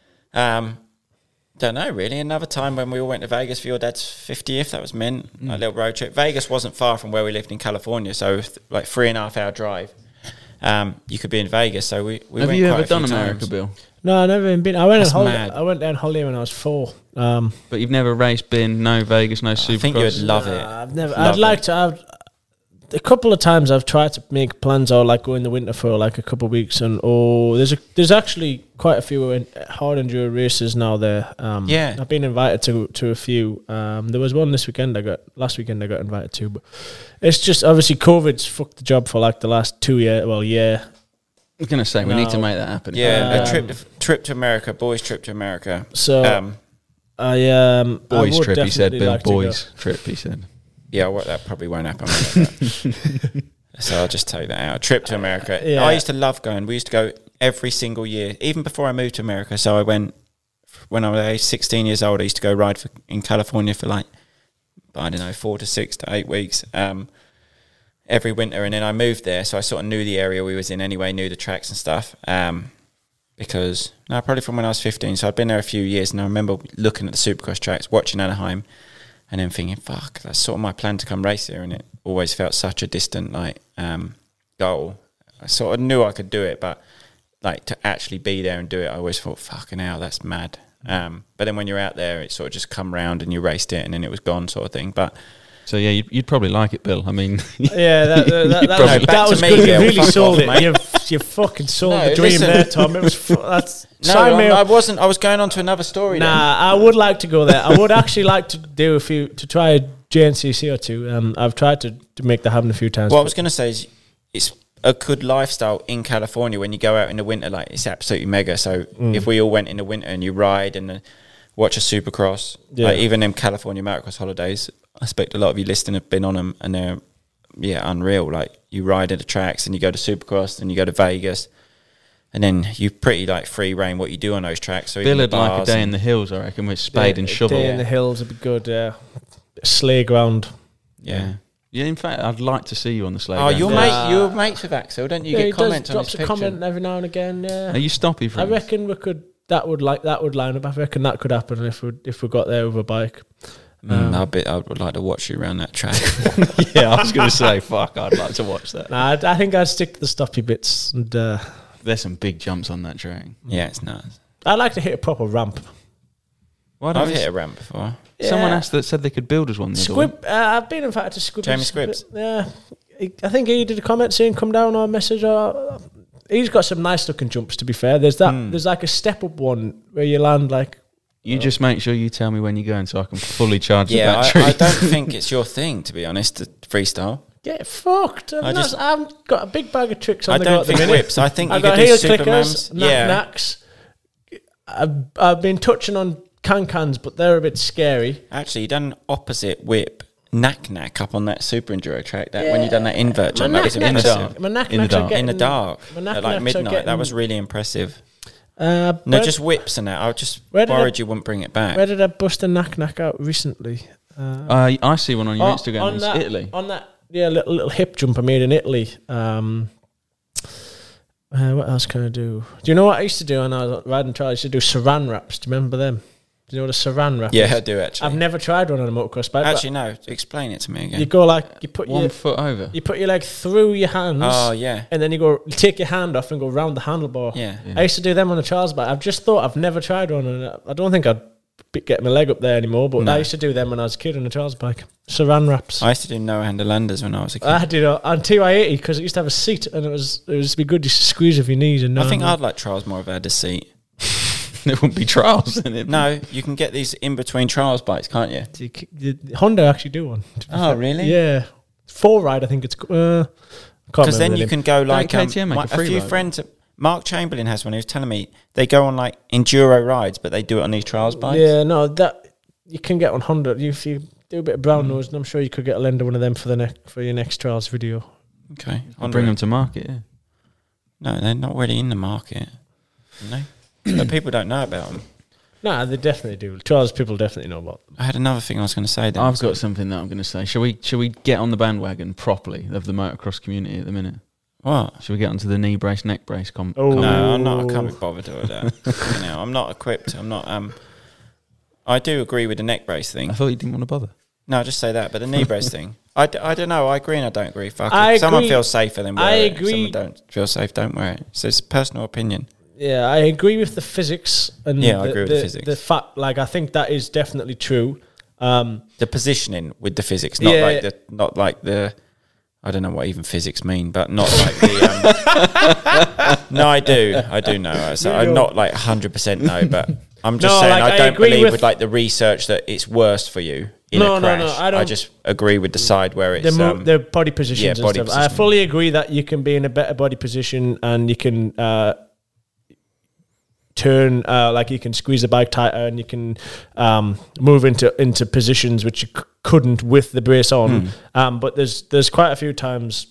don't know really. Another time when we all went to Vegas for your dad's 50th, that was mint. A little road trip. Vegas wasn't far from where we lived in California, so like 3.5 hour drive. You could be in Vegas. So we Have went you quite ever a few done America, times. No, Bill? I've never been. I went on That's holiday. mad. I went down holiday when I was 4. But you've never raced, been no Vegas, no Supercross? I think you would love it. I've never. Love I'd like it. to. A couple of times I've tried to make plans, or like go in the winter for like a couple of weeks, and there's actually quite a few hard enduro races now there. Yeah, I've been invited to a few. There was one last weekend I got invited to, but it's just obviously COVID's fucked the job for like the last 2 years. Well, yeah. I was going to say, we need to make that happen. Yeah, a trip to America, boys' trip to America. So boys' trip, he said. Bill, like boys' trip, he said. Yeah, that probably won't happen. So I'll just tell you that out. A trip to America. Yeah. I used to love going. We used to go every single year, even before I moved to America. So I went, when I was 16 years old, I used to go ride in California for like I don't know, 4 to 6 to 8 weeks every winter. And then I moved there, so I sort of knew the area we was in anyway, knew the tracks and stuff. Probably from when I was 15, so I'd been there a few years, and I remember looking at the Supercross tracks, watching Anaheim, and then thinking, fuck, that's sort of my plan to come race here, and it always felt such a distant goal. I sort of knew I could do it, but like to actually be there and do it, I always thought, fucking hell, that's mad. But then when you're out there, it sort of just come round and you raced it and then it was gone, sort of thing. But so yeah, you'd probably like it, Bill. I mean, yeah, that was good. You really sold it. You fucking sold the dream there, Tom. It was I wasn't. I was going on to another story. I would like to go there. I would actually like to do to try a JNCC or two. I've tried to make that happen a few times. What I was going to say is, it's a good lifestyle in California when you go out in the winter. Like, it's absolutely mega. So if we all went in the winter and you ride and watch a Supercross, like even them California motocross holidays, I expect a lot of you listening have been on them, and they're unreal. Like, you ride at the tracks and you go to Supercross and you go to Vegas, and then you pretty like free reign what you do on those tracks. So Bill would like a day in the hills, I reckon, with spade and shovel. Day in the hills would be good. Sleigh ground. Yeah. Yeah, in fact, I'd like to see you on the sleigh. Oh, you're mates with Axel, don't you? Get comments on his picture. Drops a comment every now and again. Yeah. Are you stoppy for I reckon we could. That would line up. I reckon that could happen if we got there with a bike. I would like to watch you around that track. Yeah, I was going to say, fuck, I'd like to watch that. Nah, I think I'd stick to the stoppy bits. And there's some big jumps on that track. Yeah, it's nuts. I'd like to hit a proper ramp. I've hit a ramp before. Yeah. Someone said they could build us one. I've been invited to Squibb. Jamie Squibbs. Yeah, I think he did a comment saying come down or a message. Or he's got some nice looking jumps. To be fair, there's like a step up one where you land like. You just make sure you tell me when you're going so I can fully charge the battery. I don't think it's your thing, to be honest, the freestyle. Get fucked. I've got a big bag of tricks on the go I at the don't think minute. whips. I think I've you got could do heel Supermans. clickers, knacks. I've been touching on can-cans, but they're a bit scary. Actually, you done an opposite whip, knack up on that Super Enduro track. That when you done that invert jump, that was impressive. In the dark, at like midnight. That was really impressive. Just whips and that. I was just worried you wouldn't bring it back. Where did I bust a knack out recently? I see one on your Instagram. It's Italy. On that, little hip jump I made in Italy. What else can I do? Do you know what I used to do when I was riding trials? I used to do saran wraps. Do you remember them? Do you know what a saran wrap is? Yeah, I do actually. I've never tried one on a motocross bike. Actually, no. Explain it to me again. You go like, you put one foot over. You put your leg through your hands. Oh, yeah. And then you take your hand off and go round the handlebar. Yeah. I used to do them on a trials bike. I've never tried one. And I don't think I'd get my leg up there anymore, but I used to do them when I was a kid on a trials bike. Saran wraps. I used to do no-hander landers when I was a kid. I did on TY80 because it used to have a seat and it was be good to squeeze with your knees. And I think I'd like trials more if I had a seat. It wouldn't be trials, then it? No, you can get these in between trials bikes, can't you? Honda actually do one. Oh, really? Yeah. 4Ride, I think it's. Because then you can go like KTM a few friends. Mark Chamberlain has one. He was telling me they go on like enduro rides, but they do it on these trials bikes. Yeah, no, that you can get on Honda. If you do a bit of brown nose, and I'm sure you could get a lender one of them for your next trials video. Okay, I'll bring them to market. Yeah. No, they're not really in the market. No. But people don't know about them. Nah, they definitely do. Trials people definitely know about them. I had another thing I was going to say. Then I've got something that I'm going to say. Shall we get on the bandwagon properly of the motocross community at the minute? What? Shall we get onto the knee brace, neck brace? No, I'm not. I can't be bothered with that. I'm not equipped. I'm not. I do agree with the neck brace thing. I thought you didn't want to bother. No, just say that. But the knee brace thing, I don't know. I agree and I don't agree. Fuck it. If someone feels safer, then wear it. If someone don't feel safe, don't wear it. So it's personal opinion. Yeah, I agree with the physics. And I agree with the physics. The fact, I think that is definitely true. The positioning with the physics, not like the. I don't know what even physics mean, but not like the. No, I do know. So I'm not like 100% no, but I'm just saying I don't believe with like the research that it's worse for you in a crash. No, I just agree with the side where it's the body positions. Yeah, and stuff. I fully agree that you can be in a better body position and you can turn you can squeeze the bike tighter and you can move into positions which you couldn't with the brace on. But there's quite a few times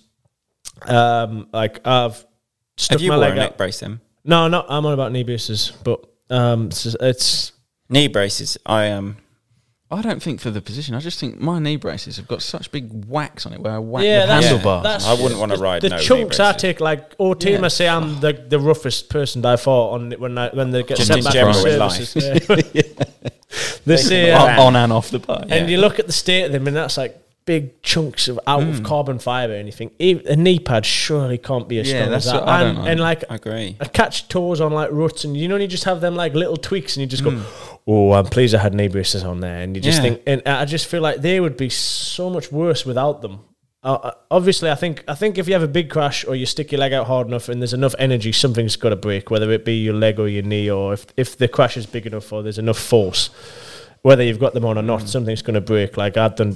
I've stuck my leg out. Neck brace then? No, I'm on about knee braces, but it's knee braces. I I don't think for the position. I just think my knee braces have got such big whacks on it where I whack Yeah, the that's- handlebars. I wouldn't want to ride the no chunks knee I braces. take, like Team, I say I'm the roughest person by far on it when they get Just sent in back general from in services. Yeah. They say, on and off the bike. and you look at the state of them, and that's like big chunks of out of carbon fibre, and you think a knee pad surely can't be as Yeah, strong as that's that. what I don't And, like. and like I agree. I catch toes on like ruts, and you just have them like little tweaks, and you just go, "Oh, I'm pleased I had knee braces on there." And you just think, and I just feel like they would be so much worse without them. Obviously, I think if you have a big crash or you stick your leg out hard enough and there's enough energy, something's got to break, whether it be your leg or your knee, or if the crash is big enough or there's enough force, whether you've got them on or not, something's going to break. Like I've done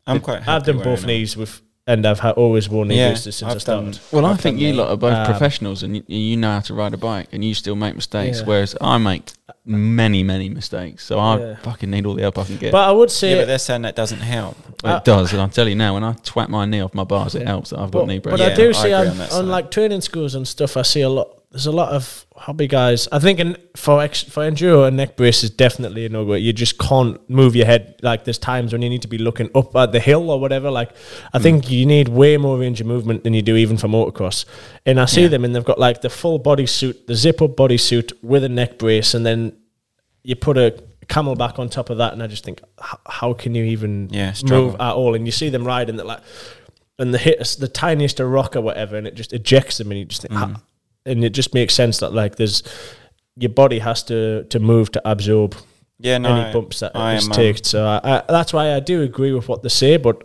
both knees with, and I've always worn knee braces since I started. Well, I think you lot are both professionals, and you know how to ride a bike, and you still make mistakes, Yeah. whereas I make many mistakes. So I fucking need all the help I can get. But I would say, Yeah, but they're saying that doesn't help. It does, and I'll tell you now, when I twat my knee off my bars, it helps that I've got knee braces. But I do see I agree on on that on side. like training schools and stuff, I see a lot. There's a lot of hobby guys. I think for enduro, a neck brace is definitely a no-go. You just can't move your head. Like there's times when you need to be looking up at the hill or whatever. Like I think you need way more range of movement than you do even for motocross. And I see them, and they've got like the full bodysuit, the zip-up bodysuit with a neck brace, and then you put a Camelback on top of that, and I just think, how can you even struggle. move at all? And you see them riding that, like, and they hit the tiniest of rock or whatever, and it just ejects them, and you just think, and it just makes sense that like your body has to move to absorb any bumps that it takes. So I that's why I do agree with what they say, but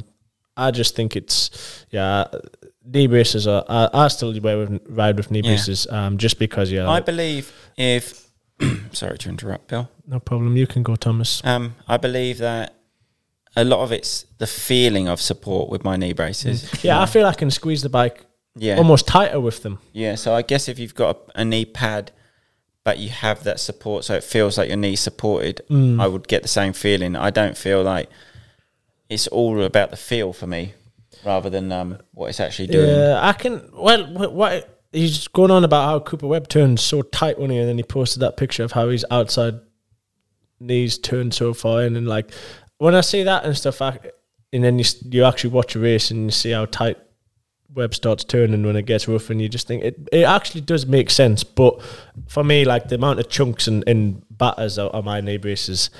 I just think it's knee braces are. I still ride with knee braces, just because I believe if sorry to interrupt, Bill. No problem. You can go, Thomas. I believe that a lot of it's the feeling of support with my knee braces. Yeah, I feel I can squeeze the bike Yeah. almost tighter with them. Yeah, so I guess if you've got a knee pad, but you have that support, so it feels like your knee's supported, I would get the same feeling. I don't feel like it's all about the feel for me, rather than what it's actually doing. Yeah, I can. Well, what he's going on about how Cooper Webb turned so tight when and then he posted that picture of how his outside knees turned so far in, and like when I see that and stuff, and then you actually watch a race and you see how tight Webb starts turning when it gets rough, and you just think it actually does make sense. But for me, like the amount of chunks and batters on my knee braces,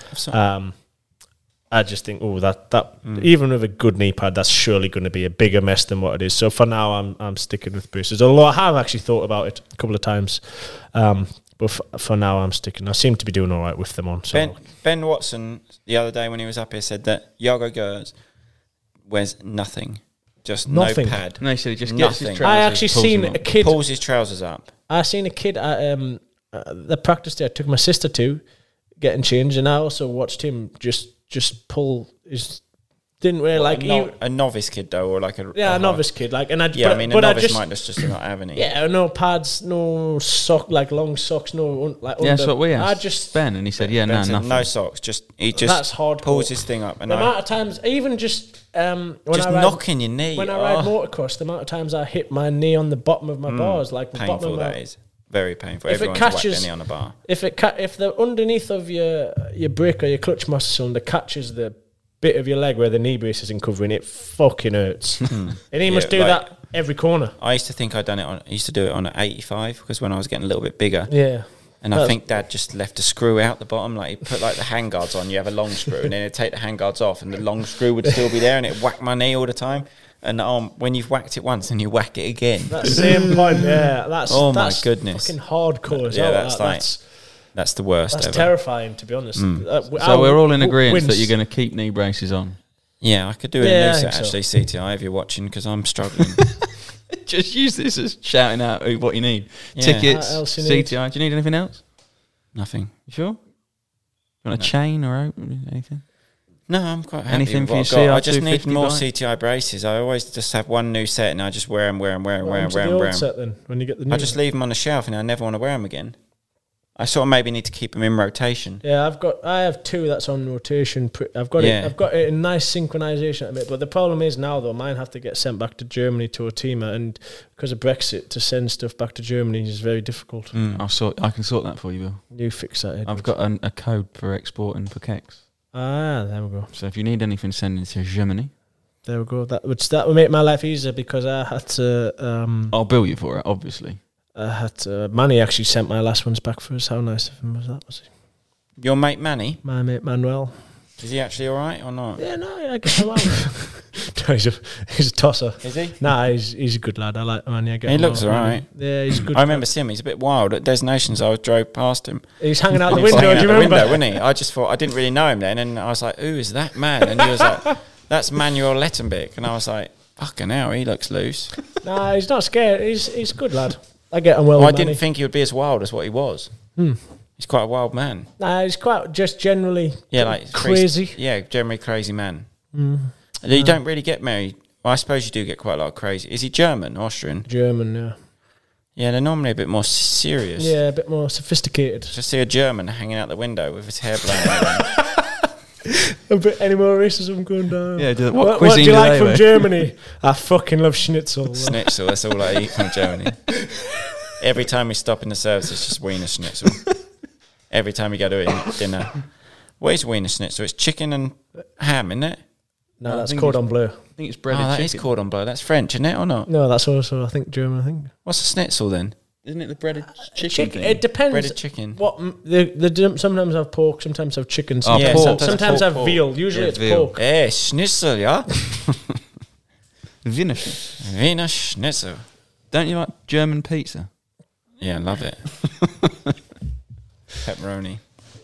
I just think, even with a good knee pad, that's surely going to be a bigger mess than what it is. So for now, I'm sticking with braces. Although I have actually thought about it a couple of times, but for now, I'm sticking. I seem to be doing all right with them on. So Ben Watson the other day when he was up here said that Jago Gers wears nothing, just Nothing. no pad. No, he said he just gets his Nothing. trousers, I actually pulls seen them a up. kid. Pulls his trousers up. I seen a kid at the practice day I took my sister to getting changed, and I also watched him just pull his. Didn't wear like a novice kid though, or like a novice kid like, and I Yeah, but, I mean, but a I novice just might just not have any. yeah, no pads, no sock, like long socks, no like. Yeah, that's under. what we asked. I just Ben, and he said, Ben said nothing. no socks. He just That's hardcore. pulls his thing up, and the amount of times, even just when just I ride, knocking your knee. when I ride motocross, the amount of times I hit my knee on the bottom of my bars, like the bottom painful of my, that is. Very painful. If it Everyone's whacked catches- their knee on a bar. if the underneath of your brake or your clutch master cylinder catches the bit of your leg where the knee brace isn't covering, it fucking hurts. And he must do like- that every corner. I used to think I used to do it on an 85 because when I was getting a little bit bigger. Yeah. And I think Dad just left a screw out the bottom. Like he put like the handguards on. You have a long screw, and then he'd take the handguards off, and the long screw would still be there, and it whacked my knee all the time. And when you've whacked it once, and you whack it again, That same point, yeah. That's Oh my that's goodness. fucking hardcore as Yeah, well. that's like- that's the worst that's ever. terrifying, to be honest. So we're all in agreement that you're going to keep knee braces on. Yeah, I could do it Yeah, in I Lucet, think so. actually, CTI, if you're watching, because I'm struggling. Just use this as shouting out what you need. Yeah. Tickets, What else you need? CTI. Do you need anything else? Nothing. You sure? You want a chain or anything? No, I'm quite happy Anything with for what your I've got. I just need CR250 more bike? CTI braces. I always just have one new set, and I just wear them. Welcome to the old set then, when you get the new I just leave them on the shelf, and I never want to wear them again. I sort of maybe need to keep them in rotation. Yeah, I have two that's on rotation. I've got it in nice synchronization at the minute. But the problem is now though, mine have to get sent back to Germany to Otima, and because of Brexit, to send stuff back to Germany is very difficult. I can sort that for you, Bill. You fix that, Edward. I've got a code for exporting for Kex. There we go. So if you need anything, send it to Germany. There we go. That would make my life easier because I had to. I'll bill you for it, obviously. Manny actually sent my last ones back for us. How nice of him was that? Was he? Your mate Manny? My mate Manuel. Is he actually all right or not? Yeah, no, I get him out. No, he's a tosser. Is he? Nah, he's a good lad. I like Manny. He looks all right. Yeah, he's good. I remember seeing him. He's a bit wild. At Des Nations, I drove past him. He's hanging out the He was window. hanging Do you out the remember? window, wasn't he? I just thought I didn't really know him then, and I was like, "Who is that man?" And he was like, "That's Manuel Lettenbeck," and I was like, "Fucking hell, he looks loose." Nah, he's not scared. He's a good lad. I get on well. Well, I with Manny. didn't think he would be as wild as what he was. He's quite a wild man. Nah, he's quite just generally Like crazy. Generally crazy man. You don't really get married. Well, I suppose you do get quite a lot of crazy. Is he German, Austrian? German, yeah. Yeah, they're normally a bit more serious. Yeah, a bit more sophisticated. Just see a German hanging out the window with his hair blown. A bit any more racism going down. Yeah, what do you like from Germany? I fucking love schnitzel. Schnitzel, that's all I eat from Germany. Every time we stop in the service, it's just Wiener Schnitzel. Every time we go to eat dinner. What is Wiener Schnitzel? It's chicken and ham, isn't it? No, that's cordon bleu. I think it's breaded That chicken. is cordon bleu. That's French, isn't it, or not? No, that's also, I think, German, I think. What's a schnitzel then? Isn't it the breaded chicken thing? It depends. Breaded chicken. What they sometimes have pork, sometimes have chicken, Oh, Yeah, pork. sometimes have pork. veal. Usually Yeah, it's veal. pork. Schnitzel, yeah? Wiener. Wiener Schnitzel. Don't you like German pizza? Yeah, I love it. Pepperoni.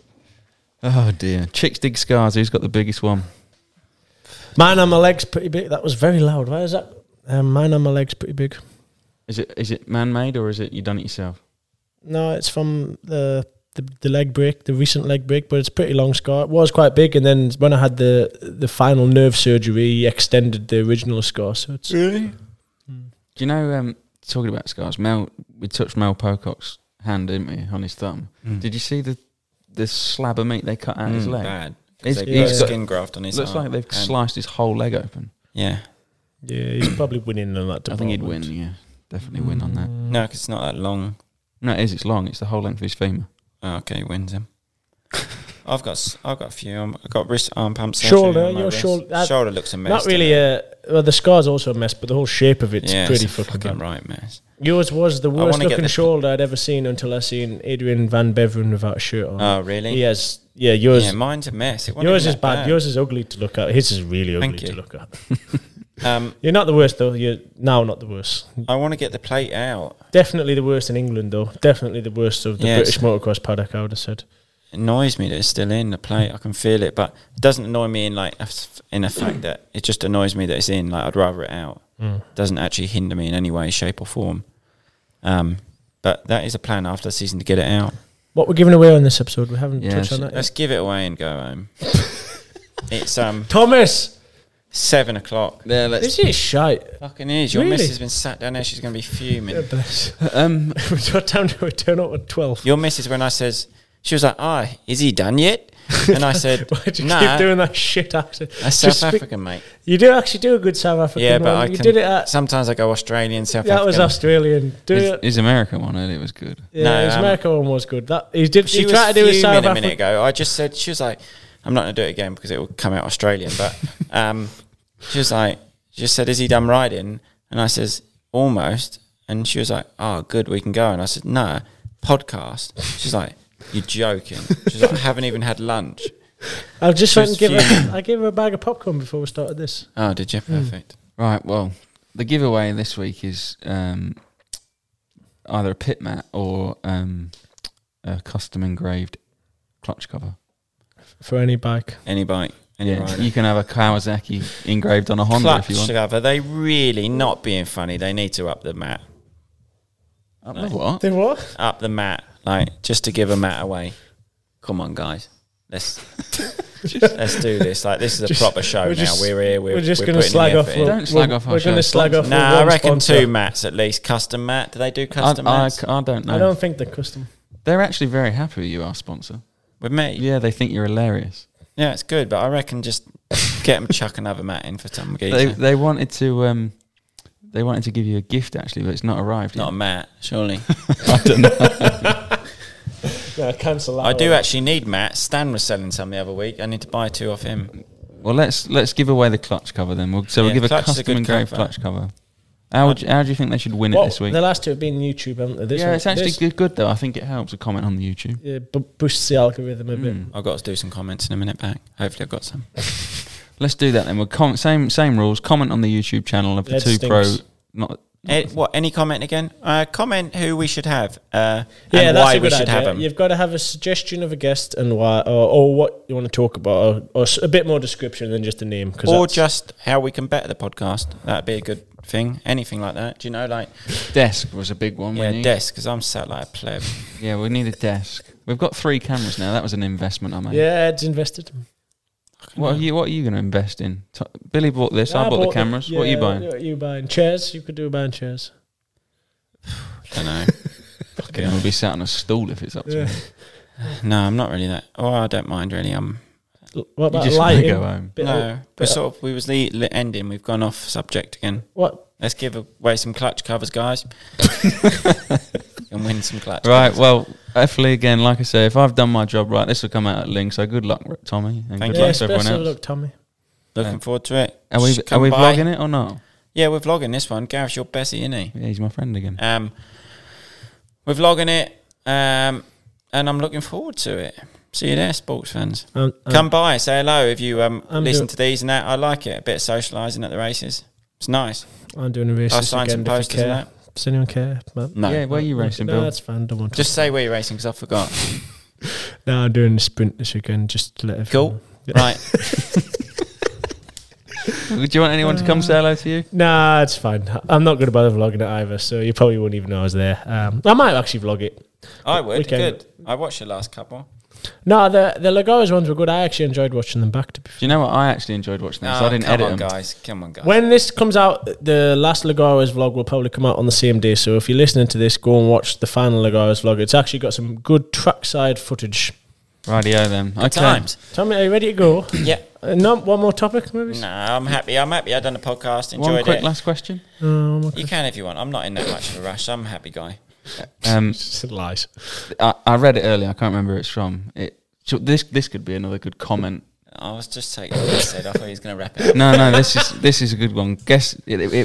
Oh dear. Chicks dig scars. Who's got the biggest one? Mine on my legs pretty big. That was very loud. Why is that? Mine on my legs pretty big. Is it man-made or is it you done it yourself? No, it's from the leg break, the recent leg break, but it's a pretty long scar. It was quite big, and then when I had the final nerve surgery, extended the original scar. So it's Really? Do you know, talking about scars, we touched Mel Pocock's hand, didn't we, on his thumb? Did you see the slab of meat they cut out his leg? Bad. He's They got- put a skin graft on his Looks arm. like they've And- sliced his whole leg open. Yeah. yeah, he's probably winning on that. I think he'd win, department. yeah. Definitely win on that. No, because it's not that long. No, it is. It's long. It's the whole length of his femur. Oh, okay, he wins him. I've got a few. I've got wrist arm pumps. Shoulder, on my your wrist. shoulder- Shoulder looks a mess. Not really well, the scar's also a mess, but the whole shape of it's yeah, pretty it's a fucking bad. right mess. Yours was the wanna worst get looking the- shoulder I'd ever seen until I seen Adrian Van Beveren without a shirt on. Oh, really? He has, yeah, yours. Yeah, mine's a mess. It wasn't Yours even is that bad. Yours is ugly to look at. His is really ugly Thank to you. look at. Um, You're not the worst though. You're now not the worst. I want to get the plate out. Definitely the worst in England though. Definitely the worst of the Yes. British motocross paddock, I would have said. It annoys me that it's still in the plate. I can feel it, but it doesn't annoy me in the fact that it just annoys me that it's in. Like I'd rather it out. It doesn't actually hinder me in any way, shape, or form. But that is a plan after the season to get it out. What we're giving away on this episode, we haven't Yeah, touched on that Let's yet. give it away and go home. It's Thomas! 7 o'clock. There, This is shite. Fucking is. Your Really? missus has been sat down there. She's going to be fuming. What time do we turn up at 12? Your missus, when I says, she was like, is he done yet? And I said, Why'd you nah, keep doing that shit accent? that's Just South speak- African, mate. You do actually do a good South African Yeah, but one. I You can, did it at... sometimes I go Australian, South That African. was Australian. Do his, it. his American one earlier was good. Yeah, No, his American one was good. That he did. She He was tried to do his fuming South a minute African. ago. I just said, she was like, I'm not going to do it again because it will come out Australian. But she was like, she just said, is he done riding? And I says, almost. And she was like, oh, good, we can go. And I said, no, podcast. She's like, you're joking. She's like, I haven't even had lunch. I just She went was and give fuming. her. I gave her a bag of popcorn before we started this. Oh, did you? Perfect. Right, well, the giveaway this week is either a pit mat or a custom engraved clutch cover. For any bike. Any bike, any Yeah, rider. you can have a Kawasaki engraved on a Honda if you Clutch want. cover. They really not being funny. They need to up the mat. Up the what? Then what? Up the mat, like just to give a mat away. Come on, guys. Let's do this. Like this is a proper show we're now. just- We're here. We're just going going to slag off. Don't slag off our We're going to show. slag off. Nah, I one reckon sponsor. 2 mats at least. Custom mat. Do they do custom mats? I don't know. I don't think they're custom. They're actually very happy with you, our sponsor. With me? Yeah, they think you're hilarious. Yeah, it's good. But I reckon just get them chuck another mat in for some geezer. They wanted to give you a gift actually, but it's not arrived Not a yet. mat, surely. I don't know. No, cancel that. I do one. actually need Matt. Stan was selling some the other week. I need to buy 2 off him. Well, let's give away the clutch cover then. We'll give a clutch is a custom good engraved cover. clutch cover. How do you think they should win it Well, this week? the last two have been YouTube, haven't they? This Yeah, one- it's actually this- good though. I think it helps a comment on the YouTube. Yeah, boosts the algorithm a bit. I've got to do some comments in a minute back. Hopefully I've got some. Let's do that then. We'll same rules. Comment on the YouTube channel of the Ed 2 Pro. stinks. Not Any comment again? Comment who we should have and Yeah, that's why a we good should have idea. them. You've got to have a suggestion of a guest and why, or what you want to talk about, or a bit more description than just a name. Or just how we can better the podcast. That'd be a good thing. Anything like that. Do you know, like... desk was a big one. Yeah, wasn't it? desk, because I'm sat like a pleb. Yeah, we need a desk. We've got 3 cameras now. That was an investment I made. Yeah, Ed's invested. What are you going to invest in? Billy bought this. I bought the cameras. What are you buying? What are you buying? Chairs? You could do buying chairs. Don't know. Okay, we'll be sat on a stool if it's up to me. No, I'm not really that... Oh, I don't mind, really. What You about just want to lighting? go home. No, we was the ending. We've gone off subject again. What? Let's give away some clutch covers, guys. And win some clutch Right, covers. well, hopefully, again, like I say, if I've done my job right, this will come out at link. So good luck, Tommy, and Thank good you. luck to everyone special else. look, Tommy. Looking forward to it. Are we Just come by. vlogging it or not? Yeah, we're vlogging this one. Gareth's your Bessie, isn't he? Yeah, he's my friend again. We're vlogging it, and I'm looking forward to it. See you there, sports fans. Come by, say hello if you listen to these and that. I like it. A bit of socialising at the races. It's nice. I'm doing a race I'll this sign some weekend. If you posters and care. that. Does anyone care? Man? No. Yeah, where are you racing, No, Bill? that's fine. Don't want to. Just say where you're racing because I forgot. No, I'm doing the sprint this weekend. Just to let everyone Cool. know. Yeah. Right. Do you want anyone to come say hello to you? Nah, it's fine. I'm not good about vlogging it either, so you probably wouldn't even know I was there. I might actually vlog it. I would. Weekend. Good. I watched the last couple. No, the Lagares ones were good. I actually enjoyed watching them back. To be fair. Do you know what? I actually enjoyed watching them, so I didn't come edit on, them. guys. Come on, guys. When this comes out, the last Lagares vlog will probably come out on the same day. So if you're listening to this, go and watch the final Lagares vlog. It's actually got some good trackside footage. Rightio then. Good Okay. times. Tommy, are you ready to go? Yeah. No, one more topic, maybe? No, I'm happy. I'm happy. I've done the podcast. One Enjoyed quick it. last question. You can if you want. I'm not in that much of a rush. I'm a happy guy. Lies. I read it earlier. I can't remember who it's from. This could be another good comment. I was just taking what he said. I thought he was going to wrap it up. No, this is a good one. Guess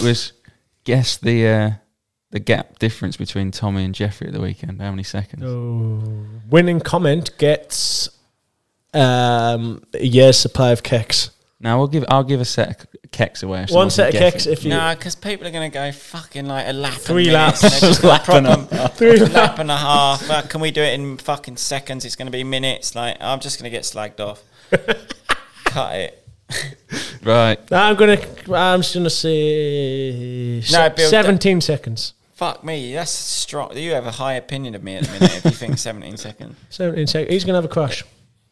the gap difference between Tommy and Jeffrey at the weekend. How many seconds? Winning comment gets a year's supply of keks. Now I'll give a set of keks away. if One someone set of can guess keks it. if you... No, because people are going to go fucking like a lap. 3 and laps. minutes, and they've just got a problem. 3 lap and a half. Well, can we do it in fucking seconds? It's going to be minutes. Like I'm just going to get slagged off. Cut it. Right. I'm just gonna say No, Bill, 17 seconds. Fuck me. That's strong. You have a high opinion of me at the minute if you think 17 seconds. 17 seconds. He's gonna have a crash.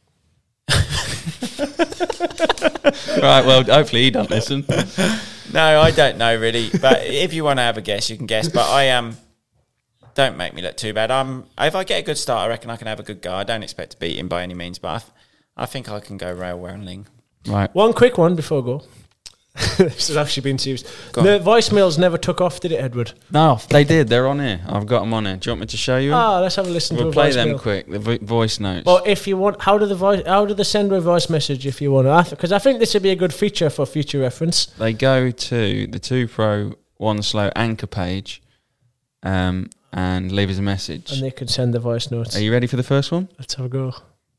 Right. Well, hopefully he doesn't listen. No, I don't know really. But if you want to have a guess, you can guess. But I am. Don't make me look too bad. If I get a good start, I reckon I can have a good go. I don't expect to beat him by any means, but I think I can go railway and Ling. Right. One quick one before I go. This has actually been serious. Go The on. voicemails never took off, did it, Edward? No, they did. They're on here. I've got them on here. Do you want me to show you them? Let's have a listen We'll to a play voicemail. them quick. The voice notes. Or if you want, how do they send a voice message if you want? Because I think this would be a good feature for future reference. They go to the 2 Pro 1 Slow anchor page, and leave us a message. And they can send the voice notes. Are you ready for the first one? Let's have a go.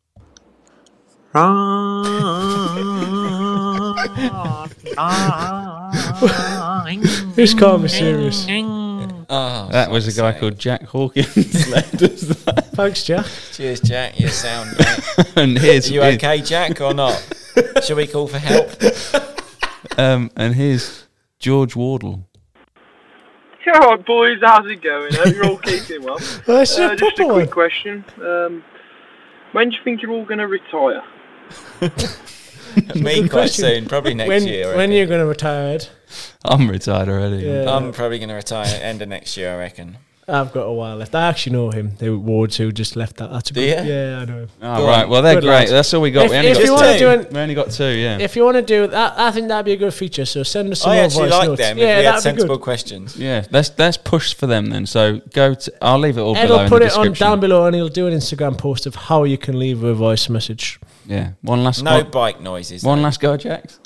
This can't be serious. Oh, That was a guy called Jack Hawkins. left us that. Thanks, Jack. Cheers, Jack. You sound great. And here's Are you okay, Jack, or not? Shall we call for help? and here's George Wardle. Yeah, all right, boys, how's it going? Hope you're all keeping well. That's a Just a proper quick one. question. When do you think you're all going to retire? Me Good quite question. soon, probably next year. I When reckon. are you going to retire, Ed? I'm retired already. Yeah. I'm probably going to retire end of next year, I reckon. I've got a while left. I actually know him. The Wards who just left that. That's a Do good. you? Yeah, I know him. Oh, right. Well, they're Good great. lads. That's all we got. If, we only if got you want to do it, we only got 2, yeah. if you want to do that, I think that'd be a good feature. So send us some I more actually voice like notes. them. Yeah, If we had that'd be sensible good. questions. Yeah, let's push for them then. So go to. I'll leave it all Ed below will in put the it on description. down below, and he'll do an Instagram post of how you can leave a voice message. Yeah. One last. No one, bike noises. one though. last go, Jax.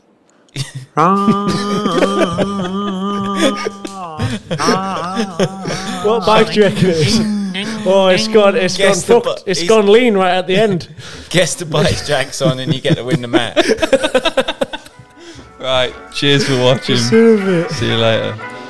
What bike do you reckon it is? Oh, it's gone. It's Guess gone the fucked. bu- It's he's- gone lean right at the end. Guess the bike's Jack's on and you get to win the match. Right. Cheers for watching. See you in a bit. See you later.